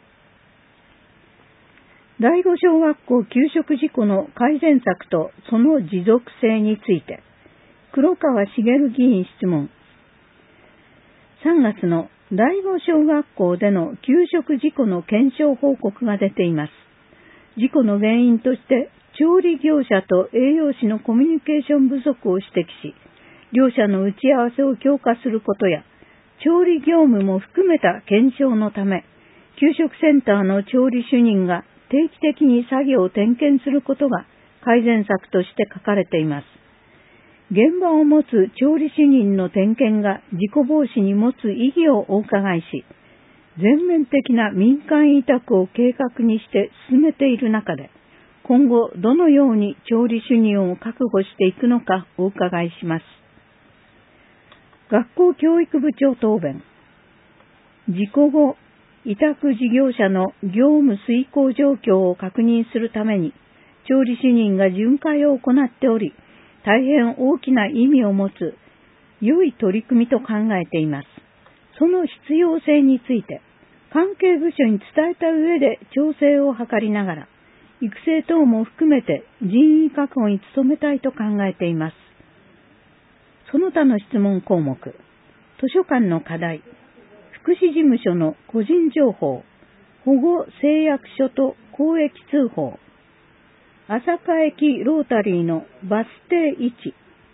第五小学校給食事故の改善策とその持続性について、黒川茂議員質問。3月の第五小学校での給食事故の検証報告が出ています。事故の原因として、調理業者と栄養士のコミュニケーション不足を指摘し、両者の打ち合わせを強化することや、調理業務も含めた検証のため、給食センターの調理主任が定期的に作業を点検することが改善策として書かれています。現場を持つ調理主任の点検が事故防止に持つ意義をお伺いし、全面的な民間委託を計画にして進めている中で、今後どのように調理主任を確保していくのかお伺いします。学校教育部長答弁。事故後、委託事業者の業務遂行状況を確認するために、調理主任が巡回を行っており、大変大きな意味を持つ良い取り組みと考えています。その必要性について、関係部署に伝えた上で調整を図りながら、育成等も含めて人員確保に努めたいと考えています。その他の質問項目、図書館の課題、福祉事務所の個人情報、保護誓約書と公益通報、朝霞駅ロータリーのバス停位置。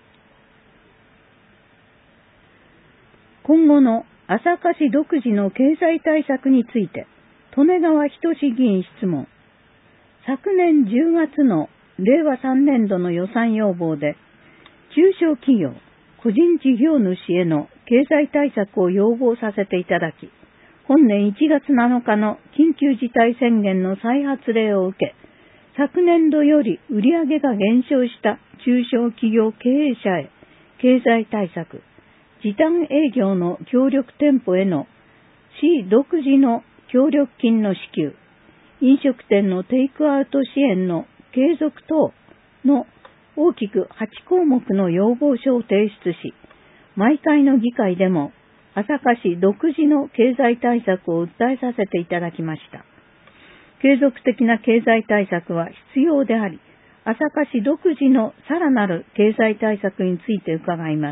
今後の朝霞市独自の経済対策について、利根川仁議員質問。昨年10月の令和3年度の予算要望で、中小企業、個人事業主への経済対策を要望させていただき、本年1月7日の緊急事態宣言の再発令を受け、昨年度より売上が減少した中小企業経営者へ経済対策、時短営業の協力店舗への市独自の協力金の支給、飲食店のテイクアウト支援の継続等の大きく8項目の要望書を提出し、毎回の議会でも朝霞市独自の経済対策を訴えさせていただきました。継続的な経済対策は必要であり、朝霞市独自のさらなる経済対策について伺います。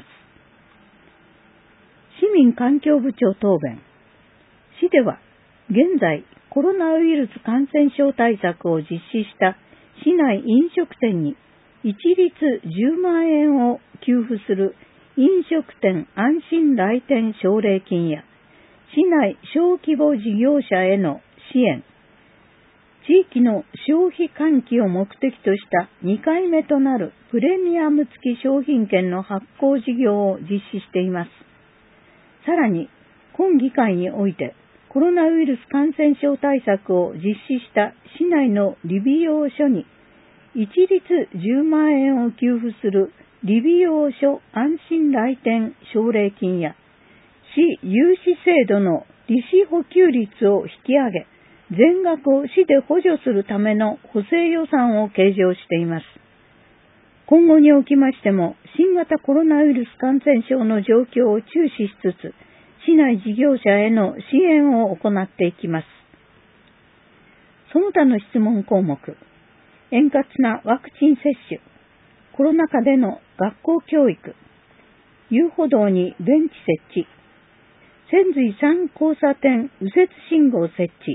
市民環境部長答弁。市では現在コロナウイルス感染症対策を実施した市内飲食店に一律10万円を給付する飲食店安心来店奨励金や市内小規模事業者への支援、地域の消費喚起を目的とした2回目となるプレミアム付き商品券の発行事業を実施しています。さらに、今議会においてコロナウイルス感染症対策を実施した市内の理美容所に一律10万円を給付する理美容所安心来店奨励金や市融資制度の利子補給率を引き上げ、全額を市で補助するための補正予算を計上しています。今後におきましても、新型コロナウイルス感染症の状況を注視しつつ、市内事業者への支援を行っていきます。 その他の質問項目、円滑なワクチン接種、コロナ禍での学校教育、遊歩道にベンチ設置、千髄3交差点右折信号設置。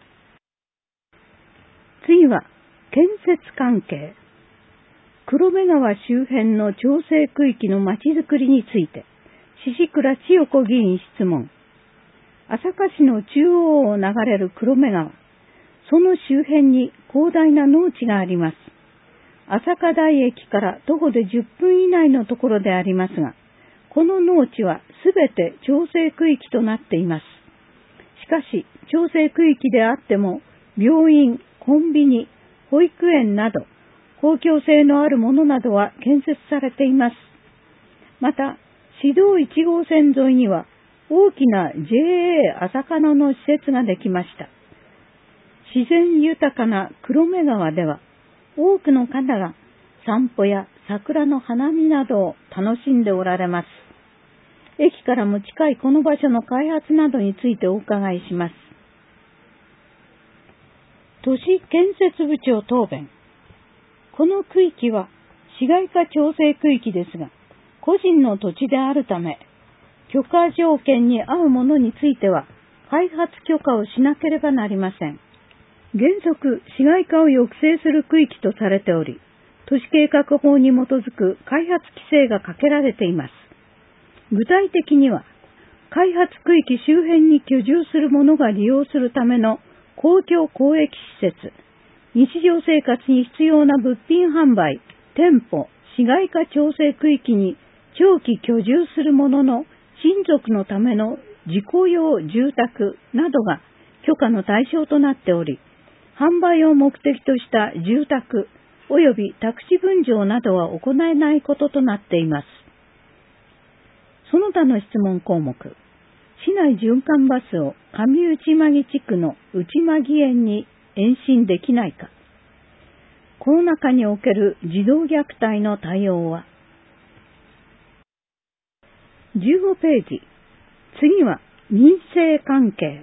次は、建設関係。黒部川周辺の調整区域のまちづくりについて、宍倉千代子議員質問。朝霞市の中央を流れる黒部川、その周辺に広大な農地があります。朝霞台駅から徒歩で10分以内のところでありますが、この農地はすべて調整区域となっています。しかし、調整区域であっても、病院、コンビニ、保育園など、公共性のあるものなどは建設されています。また、市道1号線沿いには、大きな JA 朝霞野の施設ができました。自然豊かな黒目川では、多くの方が散歩や桜の花見などを楽しんでおられます。駅からも近いこの場所の開発などについてお伺いします。都市建設部長答弁。この区域は市街化調整区域ですが、個人の土地であるため、許可条件に合うものについては、開発許可をしなければなりません。原則、市街化を抑制する区域とされており、都市計画法に基づく開発規制がかけられています。具体的には、開発区域周辺に居住する者が利用するための公共公益施設、日常生活に必要な物品販売、店舗、市街化調整区域に長期居住する者の親族のための自己用住宅などが許可の対象となっており、販売を目的とした住宅及び宅地分譲などは行えないこととなっています。その他の質問項目、市内循環バスを上内間木地区の内間木園に延伸できないか。コロナ禍における児童虐待の対応は。15ページ。次は民生関係。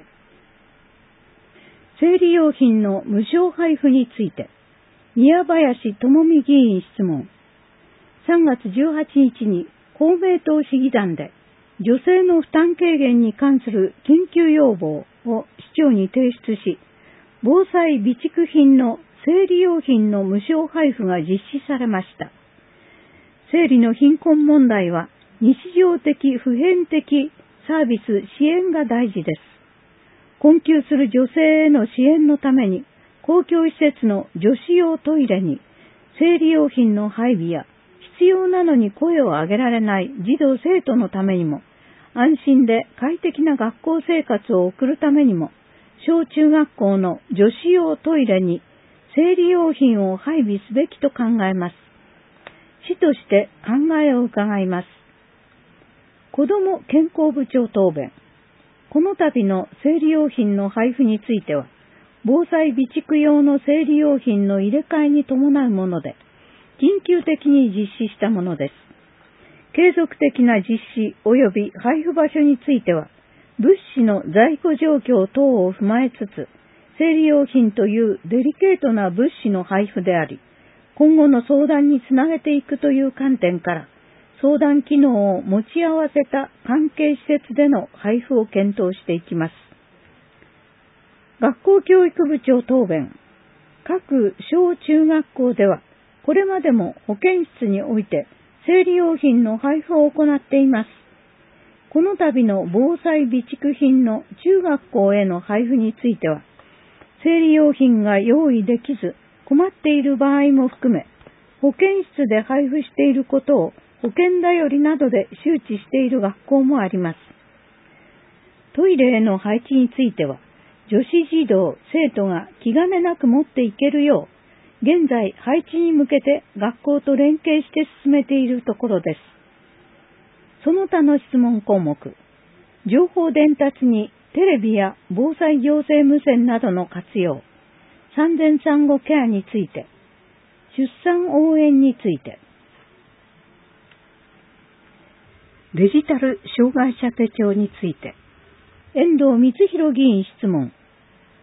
生理用品の無償配布について、宮林智美議員質問。3月18日に公明党市議団で女性の負担軽減に関する緊急要望を市長に提出し、防災備蓄品の生理用品の無償配布が実施されました。生理の貧困問題は日常的普遍的サービス支援が大事です。困窮する女性への支援のために公共施設の女子用トイレに生理用品の配備や必要なのに声を上げられない児童生徒のためにも安心で快適な学校生活を送るためにも小中学校の女子用トイレに生理用品を配備すべきと考えます。市として考えを伺います。子ども健康部長答弁。この度の生理用品の配布については、防災備蓄用の生理用品の入れ替えに伴うもので、緊急的に実施したものです。継続的な実施及び配布場所については、物資の在庫状況等を踏まえつつ、生理用品というデリケートな物資の配布であり、今後の相談につなげていくという観点から、相談機能を持ち合わせた関係施設での配布を検討していきます。学校教育部長答弁。各小中学校では、これまでも保健室において生理用品の配布を行っています。この度の防災備蓄品の中学校への配布については、生理用品が用意できず困っている場合も含め、保健室で配布していることを保健だよりなどで周知している学校もあります。トイレへの配置については、女子児童、生徒が気兼ねなく持っていけるよう、現在配置に向けて学校と連携して進めているところです。その他の質問項目、情報伝達にテレビや防災行政無線などの活用、産前産後ケアについて、出産応援について、デジタル障害者手帳について、遠藤光弘議員質問。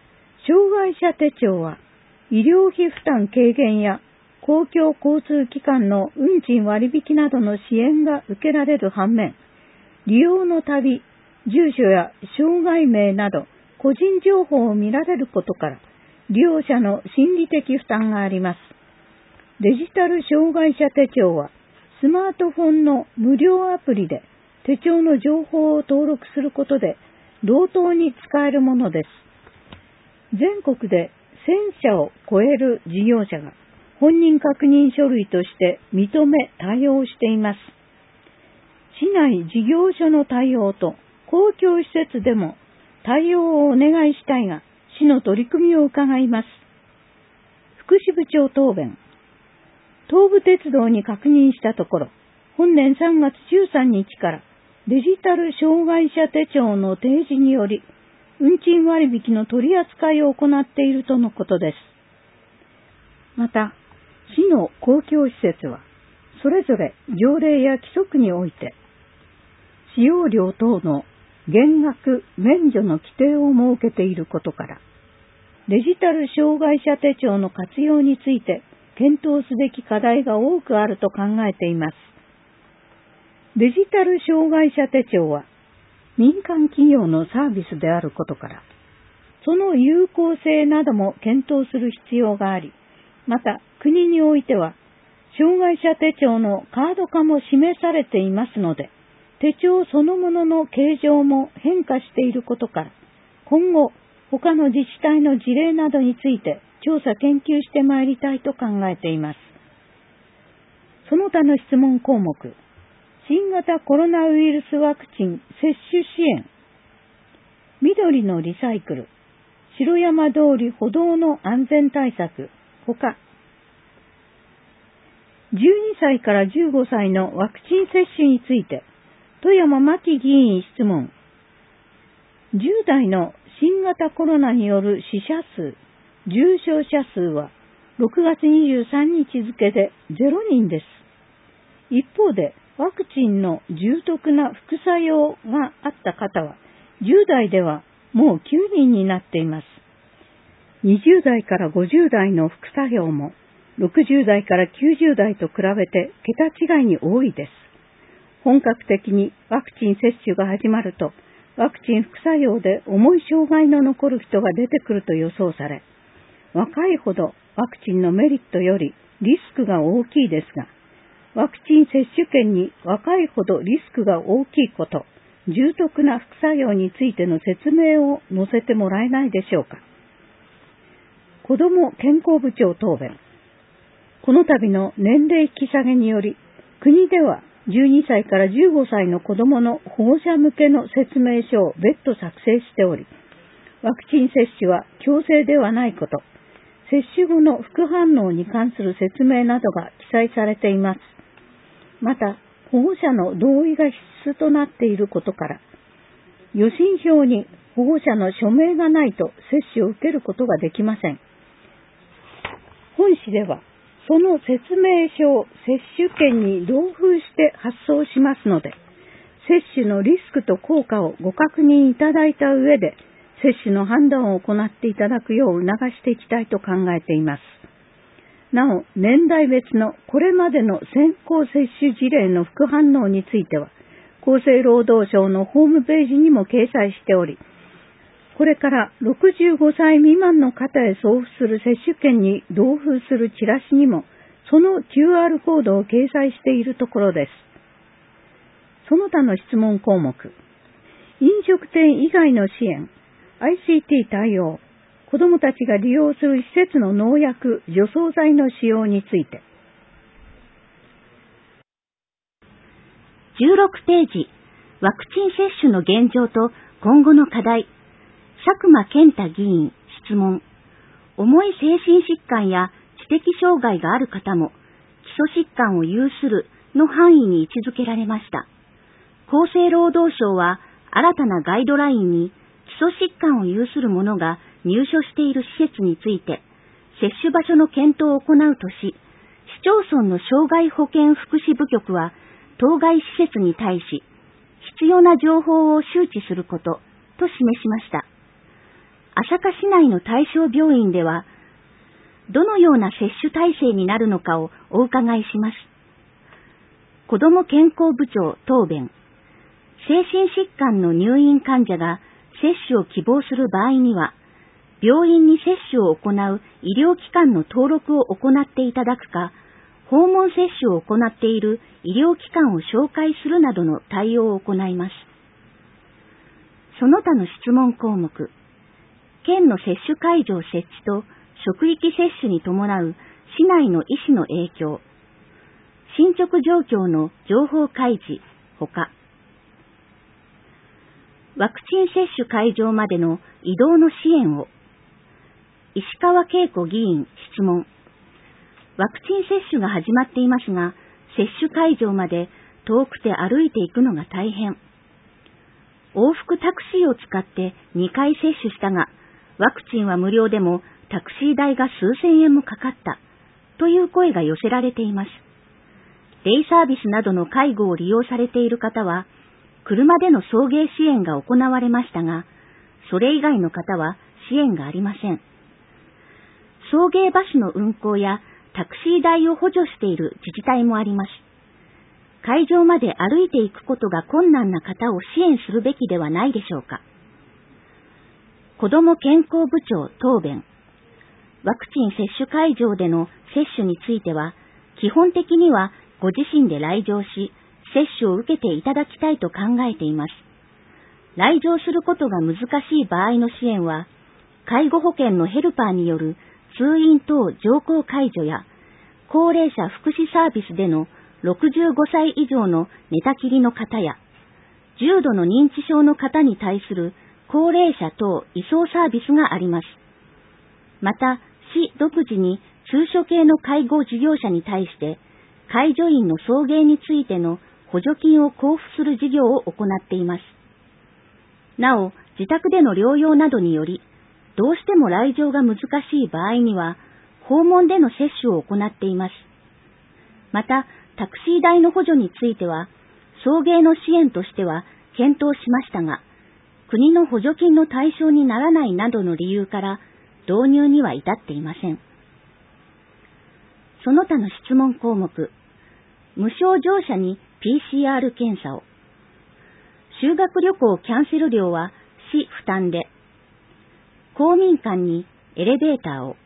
障害者手帳は、医療費負担軽減や公共交通機関の運賃割引などの支援が受けられる反面、利用のたび、住所や障害名など個人情報を見られることから、利用者の心理的負担があります。デジタル障害者手帳は、スマートフォンの無料アプリで手帳の情報を登録することで、同等に使えるものです。全国で1000社を超える事業者が本人確認書類として認め対応しています。市内事業所の対応と公共施設でも対応をお願いしたいが、市の取り組みを伺います。福祉部長答弁。東武鉄道に確認したところ、本年3月13日からデジタル障害者手帳の提示により、運賃割引の取り扱いを行っているとのことです。また、市の公共施設は、それぞれ条例や規則において、使用料等の減額免除の規定を設けていることから、デジタル障害者手帳の活用について検討すべき課題が多くあると考えています。デジタル障害者手帳は民間企業のサービスであることから、その有効性なども検討する必要があり、また国においては障害者手帳のカード化も示されていますので、手帳そのものの形状も変化していることから、今後他の自治体の事例などについて調査研究してまいりたいと考えています。その他の質問項目、新型コロナウイルスワクチン接種支援、緑のリサイクル、城山通り歩道の安全対策、ほか、12歳から15歳のワクチン接種について、富山真紀議員質問。10代の新型コロナによる死者数、重症者数は6月23日付で0人です。一方で、ワクチンの重篤な副作用があった方は、10代ではもう9人になっています。20代から50代の副作用も、60代から90代と比べて桁違いに多いです。本格的にワクチン接種が始まると、ワクチン副作用で重い障害の残る人が出てくると予想され、若いほどワクチンのメリットよりリスクが大きいですが、ワクチン接種券に若いほどリスクが大きいこと、重篤な副作用についての説明を載せてもらえないでしょうか。子ども健康部長答弁。この度の年齢引き下げにより、国では12歳から15歳の子どもの保護者向けの説明書を別途作成しており、ワクチン接種は強制ではないこと、接種後の副反応に関する説明などが記載されています。また、保護者の同意が必須となっていることから、予診票に保護者の署名がないと接種を受けることができません。本市では、その説明書を接種券に同封して発送しますので、接種のリスクと効果をご確認いただいた上で、接種の判断を行っていただくよう促していきたいと考えています。なお、年代別のこれまでの先行接種事例の副反応については、厚生労働省のホームページにも掲載しており、これから65歳未満の方へ送付する接種券に同封するチラシにも、その QR コードを掲載しているところです。その他の質問項目、飲食店以外の支援、ICT 対応、子どもたちが利用する施設の農薬、除草剤の使用について。 16ページ、ワクチン接種の現状と今後の課題。佐久間健太議員、質問。重い精神疾患や知的障害がある方も、基礎疾患を有するの範囲に位置づけられました。厚生労働省は新たなガイドラインに基礎疾患を有する者が入所している施設について、接種場所の検討を行うとし、市町村の障害保健福祉部局は、当該施設に対し、必要な情報を周知することと示しました。 朝霞市内の対象病院では、どのような接種体制になるのかをお伺いします。子ども健康部長答弁。精神疾患の入院患者が接種を希望する場合には、病院に接種を行う医療機関の登録を行っていただくか、訪問接種を行っている医療機関を紹介するなどの対応を行います。その他の質問項目、県の接種会場設置と職域接種に伴う市内の医師の影響、進捗状況の情報開示ほか、ワクチン接種会場までの移動の支援を、石川恵子議員質問。ワクチン接種が始まっていますが、接種会場まで遠くて歩いていくのが大変。往復タクシーを使って2回接種したが、ワクチンは無料でもタクシー代が数千円もかかったという声が寄せられています。デイサービスなどの介護を利用されている方は、車での送迎支援が行われましたが、それ以外の方は支援がありません。送迎バスの運行やタクシー代を補助している自治体もあります。会場まで歩いていくことが困難な方を支援するべきではないでしょうか。子ども健康部長答弁。ワクチン接種会場での接種については、基本的にはご自身で来場し、接種を受けていただきたいと考えています。来場することが難しい場合の支援は、介護保険のヘルパーによる通院等乗降介助や、高齢者福祉サービスでの65歳以上の寝たきりの方や、重度の認知症の方に対する高齢者等移送サービスがあります。また、市独自に通所系の介護事業者に対して、介助員の送迎についての補助金を交付する事業を行っています。なお、自宅での療養などにより、どうしても来場が難しい場合には、訪問での接種を行っています。また、タクシー代の補助については、送迎の支援としては検討しましたが、国の補助金の対象にならないなどの理由から導入には至っていません。その他の質問項目、無症状者に PCR 検査を、修学旅行キャンセル料は市負担で、公民館にエレベーターを、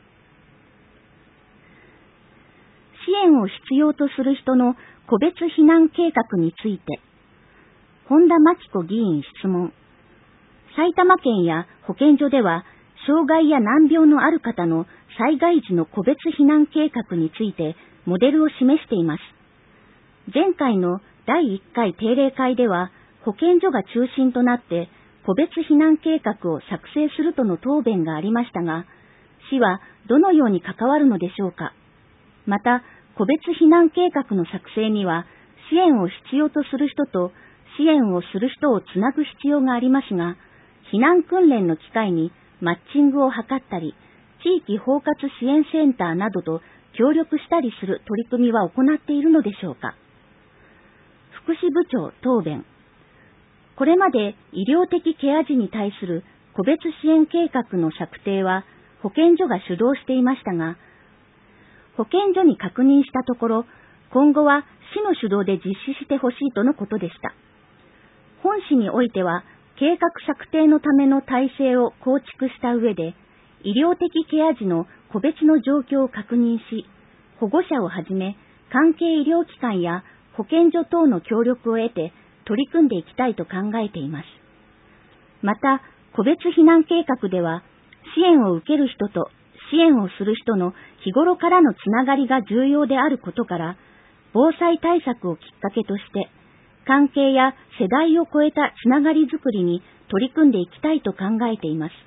支援を必要とする人の個別避難計画について、本田真紀子議員質問。埼玉県や保健所では、障害や難病のある方の災害時の個別避難計画についてモデルを示しています。前回の第1回定例会では、保健所が中心となって個別避難計画を作成するとの答弁がありましたが、市はどのように関わるのでしょうか。また、個別避難計画の作成には、支援を必要とする人と支援をする人をつなぐ必要がありますが、避難訓練の機会にマッチングを図ったり、地域包括支援センターなどと協力したりする取り組みは行っているのでしょうか。福祉部長答弁。これまで医療的ケア児に対する個別支援計画の策定は保健所が主導していましたが、保健所に確認したところ、今後は市の主導で実施してほしいとのことでした。本市においては、計画策定のための体制を構築した上で、医療的ケア児の個別の状況を確認し、保護者をはじめ、関係医療機関や保健所等の協力を得て取り組んでいきたいと考えています。また、個別避難計画では、支援を受ける人と支援をする人の日頃からのつながりが重要であることから、防災対策をきっかけとして、関係や世代を超えたつながりづくりに取り組んでいきたいと考えています。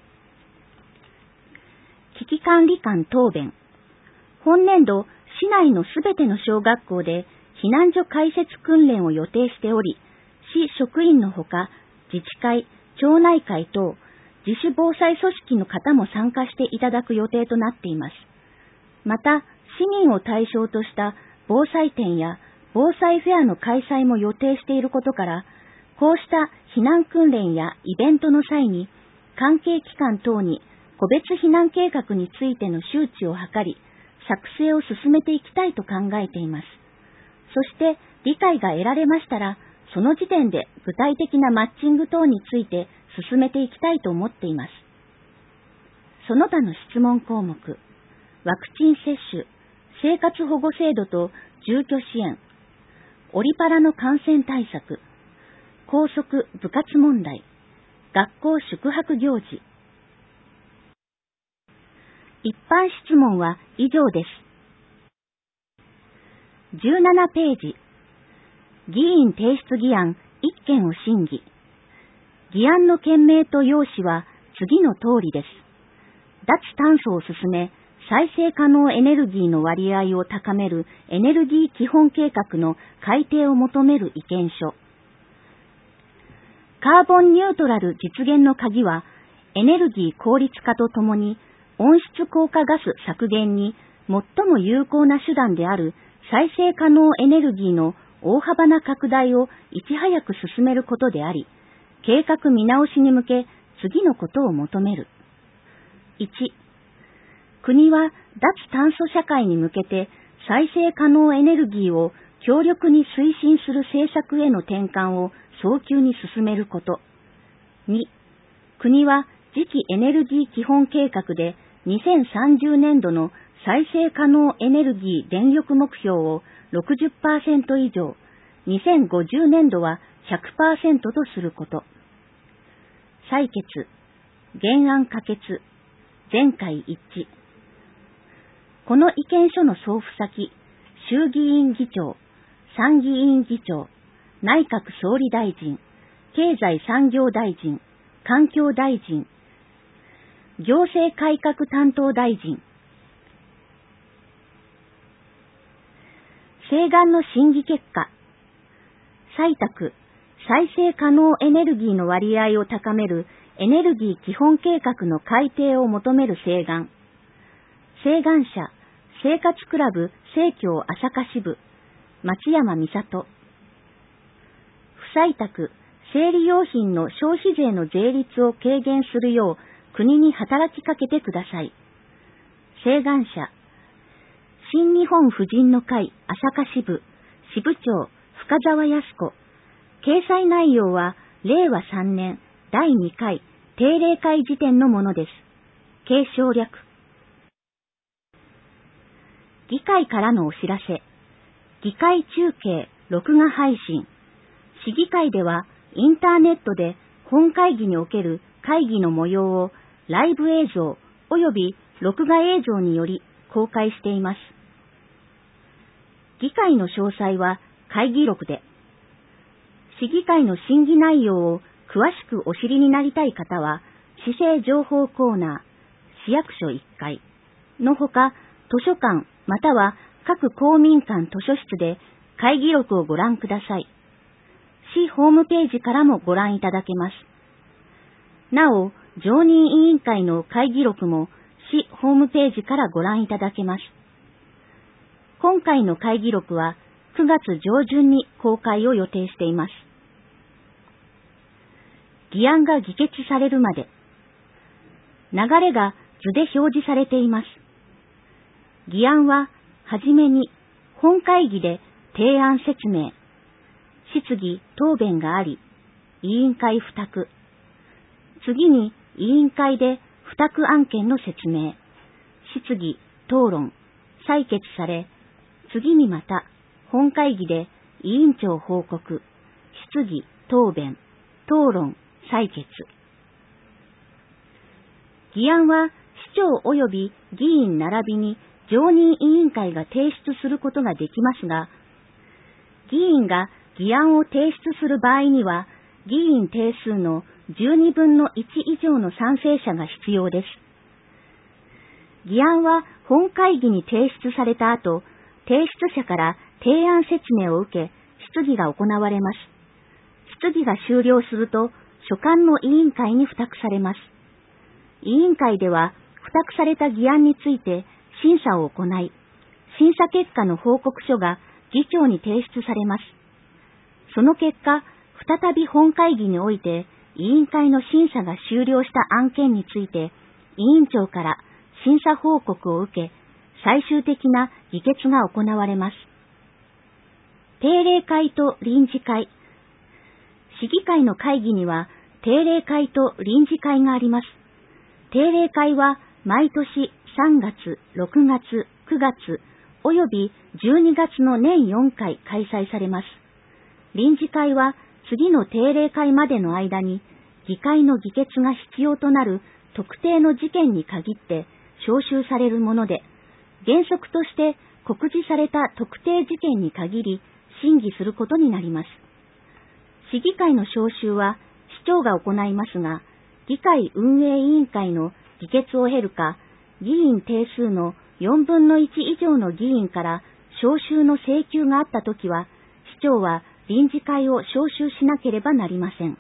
危機管理官答弁。本年度、市内のすべての小学校で避難所開設訓練を予定しており、市職員のほか、自治会、町内会等、自主防災組織の方も参加していただく予定となっています。また、市民を対象とした防災展や防災フェアの開催も予定していることから、こうした避難訓練やイベントの際に、 関係機関等に個別避難計画についての周知を図り、作成を進めていきたいと考えています。そして理解が得られましたら、その時点で具体的なマッチング等について進めていきたいと思っています。その他の質問項目、ワクチン接種、生活保護制度と住居支援、オリパラの感染対策、校則部活問題、学校宿泊行事。一般質問は以上です。17ページ。議員提出議案1件を審議。議案の件名と要旨は次の通りです。脱炭素を進め、再生可能エネルギーの割合を高めるエネルギー基本計画の改定を求める意見書。カーボンニュートラル実現の鍵は、エネルギー効率化とともに温室効果ガス削減に最も有効な手段である再生可能エネルギーの大幅な拡大をいち早く進めることであり、計画見直しに向け次のことを求める。1、国は脱炭素社会に向けて再生可能エネルギーを強力に推進する政策への転換を早急に進めること。2、国は次期エネルギー基本計画で2030年度の再生可能エネルギー電力目標を 60% 以上、2050年度は 100% とすること。採決、原案可決、全会一致。この意見書の送付先、衆議院議長、参議院議長、内閣総理大臣、経済産業大臣、環境大臣、行政改革担当大臣。請願の審議結果、採択、再生可能エネルギーの割合を高めるエネルギー基本計画の改定を求める請願。請願者、生活クラブ生協朝霞支部、松山美里。不採択、生理用品の消費税の税率を軽減するよう国に働きかけてください。請願者、新日本婦人の会朝霞支部、支部長深澤康子。掲載内容は令和3年第2回定例会時点のものです。継承略。議会からのお知らせ。議会中継、録画配信。市議会ではインターネットで本会議における会議の模様をライブ映像及び録画映像により公開しています。議会の詳細は会議録で。市議会の審議内容を詳しくお知りになりたい方は、市政情報コーナー、市役所1階のほか、図書館または各公民館図書室で会議録をご覧ください。市ホームページからもご覧いただけます。なお、常任委員会の会議録も市ホームページからご覧いただけます。今回の会議録は9月上旬に公開を予定しています。議案が議決されるまで。流れが図で表示されています。議案は、はじめに本会議で提案説明、質疑答弁があり、委員会付託。次に委員会で付託案件の説明、質疑、討論、採決され、次にまた本会議で委員長報告、質疑、答弁、討論、採決。議案は市長及び議員並びに常任委員会が提出することができますが、議員が議案を提出する場合には、議員定数の12分の1以上の賛成者が必要です。議案は本会議に提出された後、提出者から提案説明を受け、質疑が行われます。質疑が終了すると、所管の委員会に付託されます。委員会では、付託された議案について審査を行い、審査結果の報告書が議長に提出されます。その結果、再び本会議において、 委員会の審査が終了した案件について、委員長から審査報告を受け、最終的な議決が行われます。定例会と臨時会。市議会の会議には定例会と臨時会があります。定例会は毎年3月、6月、9月、および12月の年4回開催されます。臨時会は次の定例会までの間に議会の議決が必要となる特定の事件に限って召集されるもので、原則として告示された特定事件に限り審議することになります。市議会の召集は市長が行いますが、議会運営委員会の議決を経るか、議員定数の4分の1以上の議員から召集の請求があったときは、市長は臨時会を召集しなければなりません。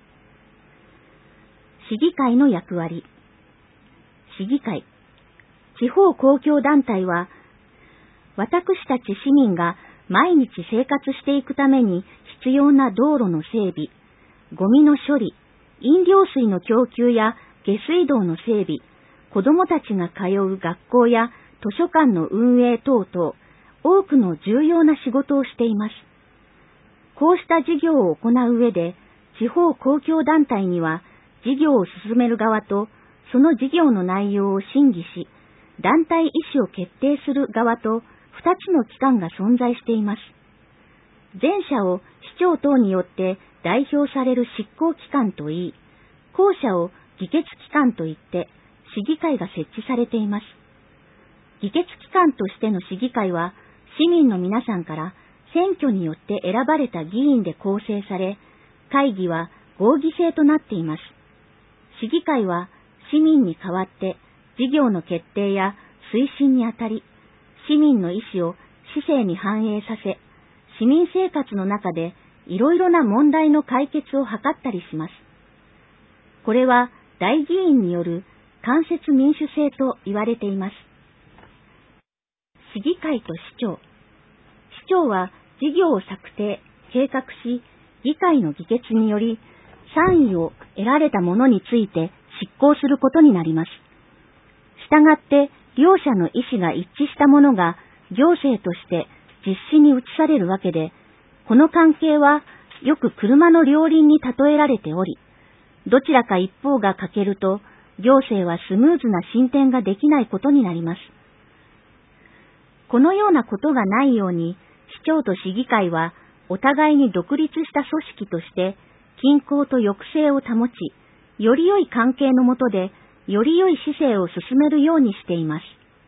市議会の役割。市議会。地方公共団体は、私たち市民が毎日生活していくために必要な道路の整備、ゴミの処理、飲料水の供給や下水道の整備、子どもたちが通う学校や図書館の運営等々、多くの重要な仕事をしています。こうした事業を行う上で、地方公共団体には事業を進める側と、その事業の内容を審議し、団体意思を決定する側と2つの機関が存在しています。前者を市長等によって代表される執行機関といい、後者を議決機関といって市議会が設置されています。議決機関としての市議会は、市民の皆さんから選挙によって選ばれた議員で構成され、会議は合議制となっています。市議会は市民に代わって事業の決定や推進にあたり、市民の意思を市政に反映させ、市民生活の中でいろいろな問題の解決を図ったりします。これは大議員による間接民主制と言われています。市議会と市長。市長は事業を策定、計画し、議会の議決により賛意を得られたものについて執行することになります。したがって両者の意思が一致したものが行政として実施に移されるわけで、この関係はよく車の両輪に例えられており、どちらか一方が欠けると行政はスムーズな進展ができないことになります。このようなことがないように、市長と市議会はお互いに独立した組織として均衡と抑制を保ち、より良い関係の下でより良い市政を進めるようにしています。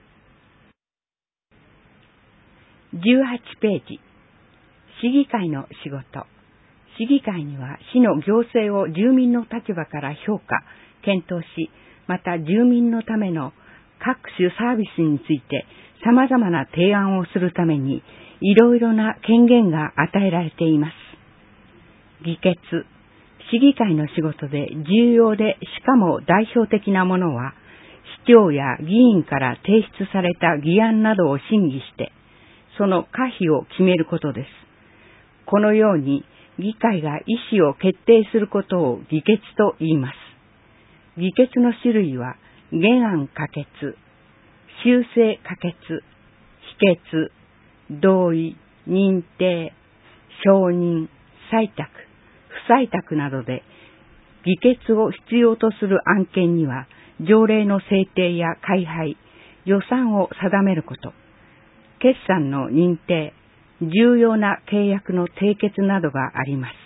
18ページ。市議会の仕事。市議会には市の行政を住民の立場から評価、検討し、また住民のための各種サービスについて様々な提案をするためにいろいろな権限が与えられています。議決。市議会の仕事で重要でしかも代表的なものは、市長や議員から提出された議案などを審議して、その可否を決めることです。このように議会が意思を決定することを議決と言います。議決の種類は、原案可決、修正可決、否決、同意、認定、承認、採択、不採択などで、議決を必要とする案件には、条例の制定や改廃、予算を定めること、決算の認定、重要な契約の締結などがあります。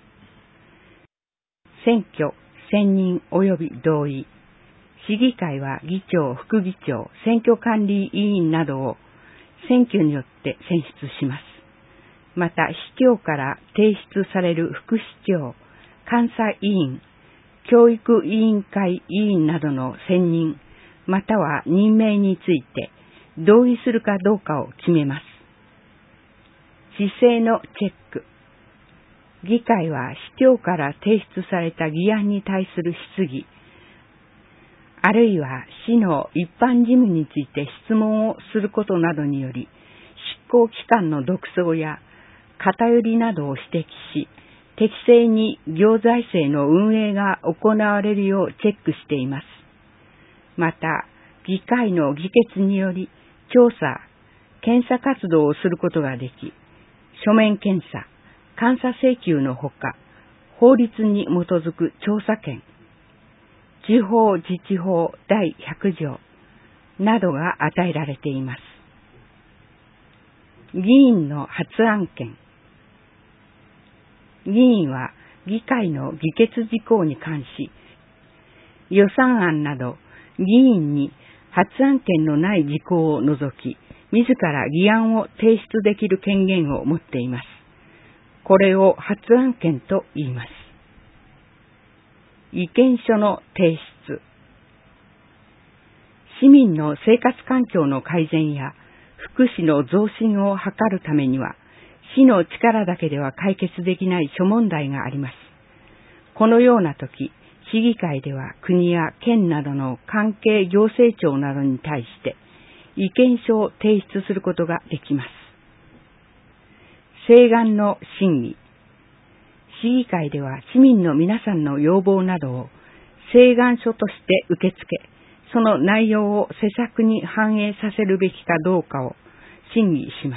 選挙、選任及び同意。市議会は議長、副議長、選挙管理委員などを選挙によって選出します。また、市長から提出される副市長、監査委員、教育委員会委員などの選任、または任命について同意するかどうかを決めます。市政のチェック。議会は市長から提出された議案に対する質疑、あるいは市の一般事務について質問をすることなどにより、執行機関の独創や偏りなどを指摘し、 適正に行財政の運営が行われるようチェックしています。また、議会の議決により調査、検査活動をすることができ、書面検査、監査請求のほか、法律に基づく調査権、地方自治法第100条などが与えられています。議員の発案権。議員は議会の議決事項に関し、予算案など議員に発案権のない事項を除き、自ら議案を提出できる権限を持っています。これを発案権と言います。意見書の提出。市民の生活環境の改善や福祉の増進を図るためには、市の力だけでは解決できない諸問題があります。このような時、市議会では国や県などの関係行政庁などに対して意見書を提出することができます。請願の審議。市議会では市民の皆さんの要望などを請願書として受け付け、その内容を施策に反映させるべきかどうかを審議します。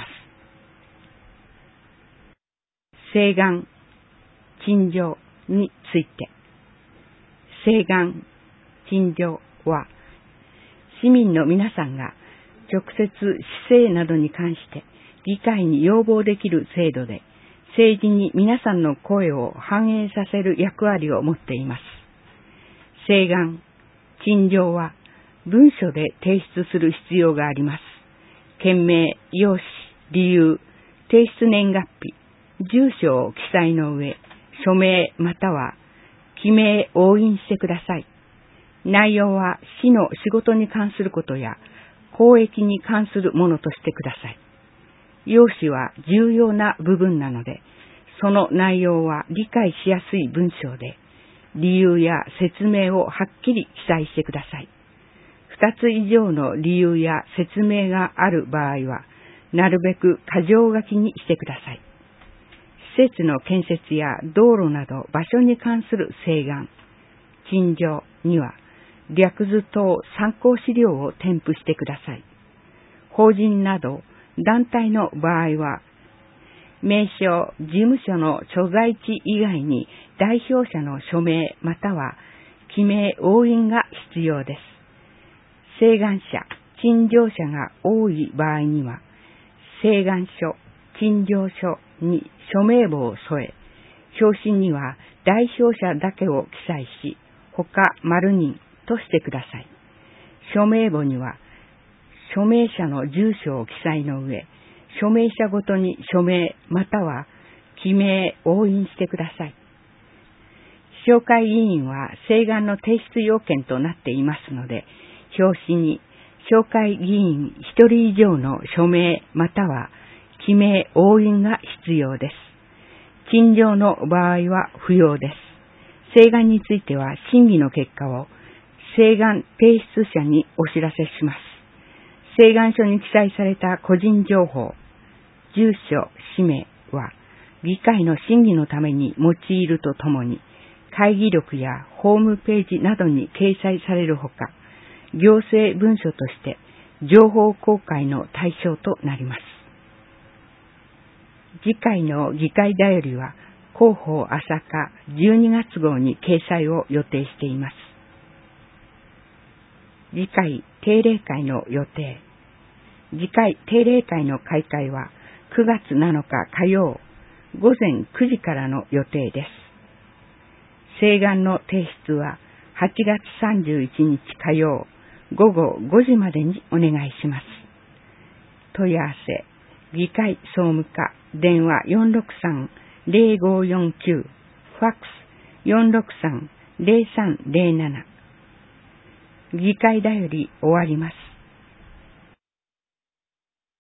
請願、陳情について。請願、陳情は、市民の皆さんが直接市政などに関して議会に要望できる制度で、政治に皆さんの声を反映させる役割を持っています。請願、陳情は文書で提出する必要があります。件名、用紙、理由、提出年月日、住所を記載の上、署名または記名押印してください。内容は市の仕事に関することや公益に関するものとしてください。要旨は重要な部分なので、その内容は理解しやすい文章で、理由や説明をはっきり記載してください。2つ以上の理由や説明がある場合は、なるべく箇条書きにしてください。施設の建設や道路など場所に関する請願、陳情には、略図等参考資料を添付してください。法人など団体の場合は、名称、事務所の所在地以外に代表者の署名または記名押印が必要です。請願者、陳情者が多い場合には、請願書、陳情書に署名簿を添え、表紙には代表者だけを記載し、他丸人としてください。署名簿には、署名者の住所を記載の上、署名者ごとに署名または記名押印してください。紹介議員は請願の提出要件となっていますので、表紙に紹介議員1人以上の署名または記名押印が必要です。陳情の場合は不要です。請願については審議の結果を請願提出者にお知らせします。請願書に記載された個人情報、住所、氏名は議会の審議のために用いるとともに、会議録やホームページなどに掲載されるほか、行政文書として情報公開の対象となります。次回の議会だよりは広報朝霞12月号に掲載を予定しています。次回定例会の予定。次回定例会の開会は9月7日火曜午前9時からの予定です。請願の提出は8月31日火曜午後5時までにお願いします。問い合わせ、議会総務課、電話463-0549、ファックス463-0307。議会だより終わります。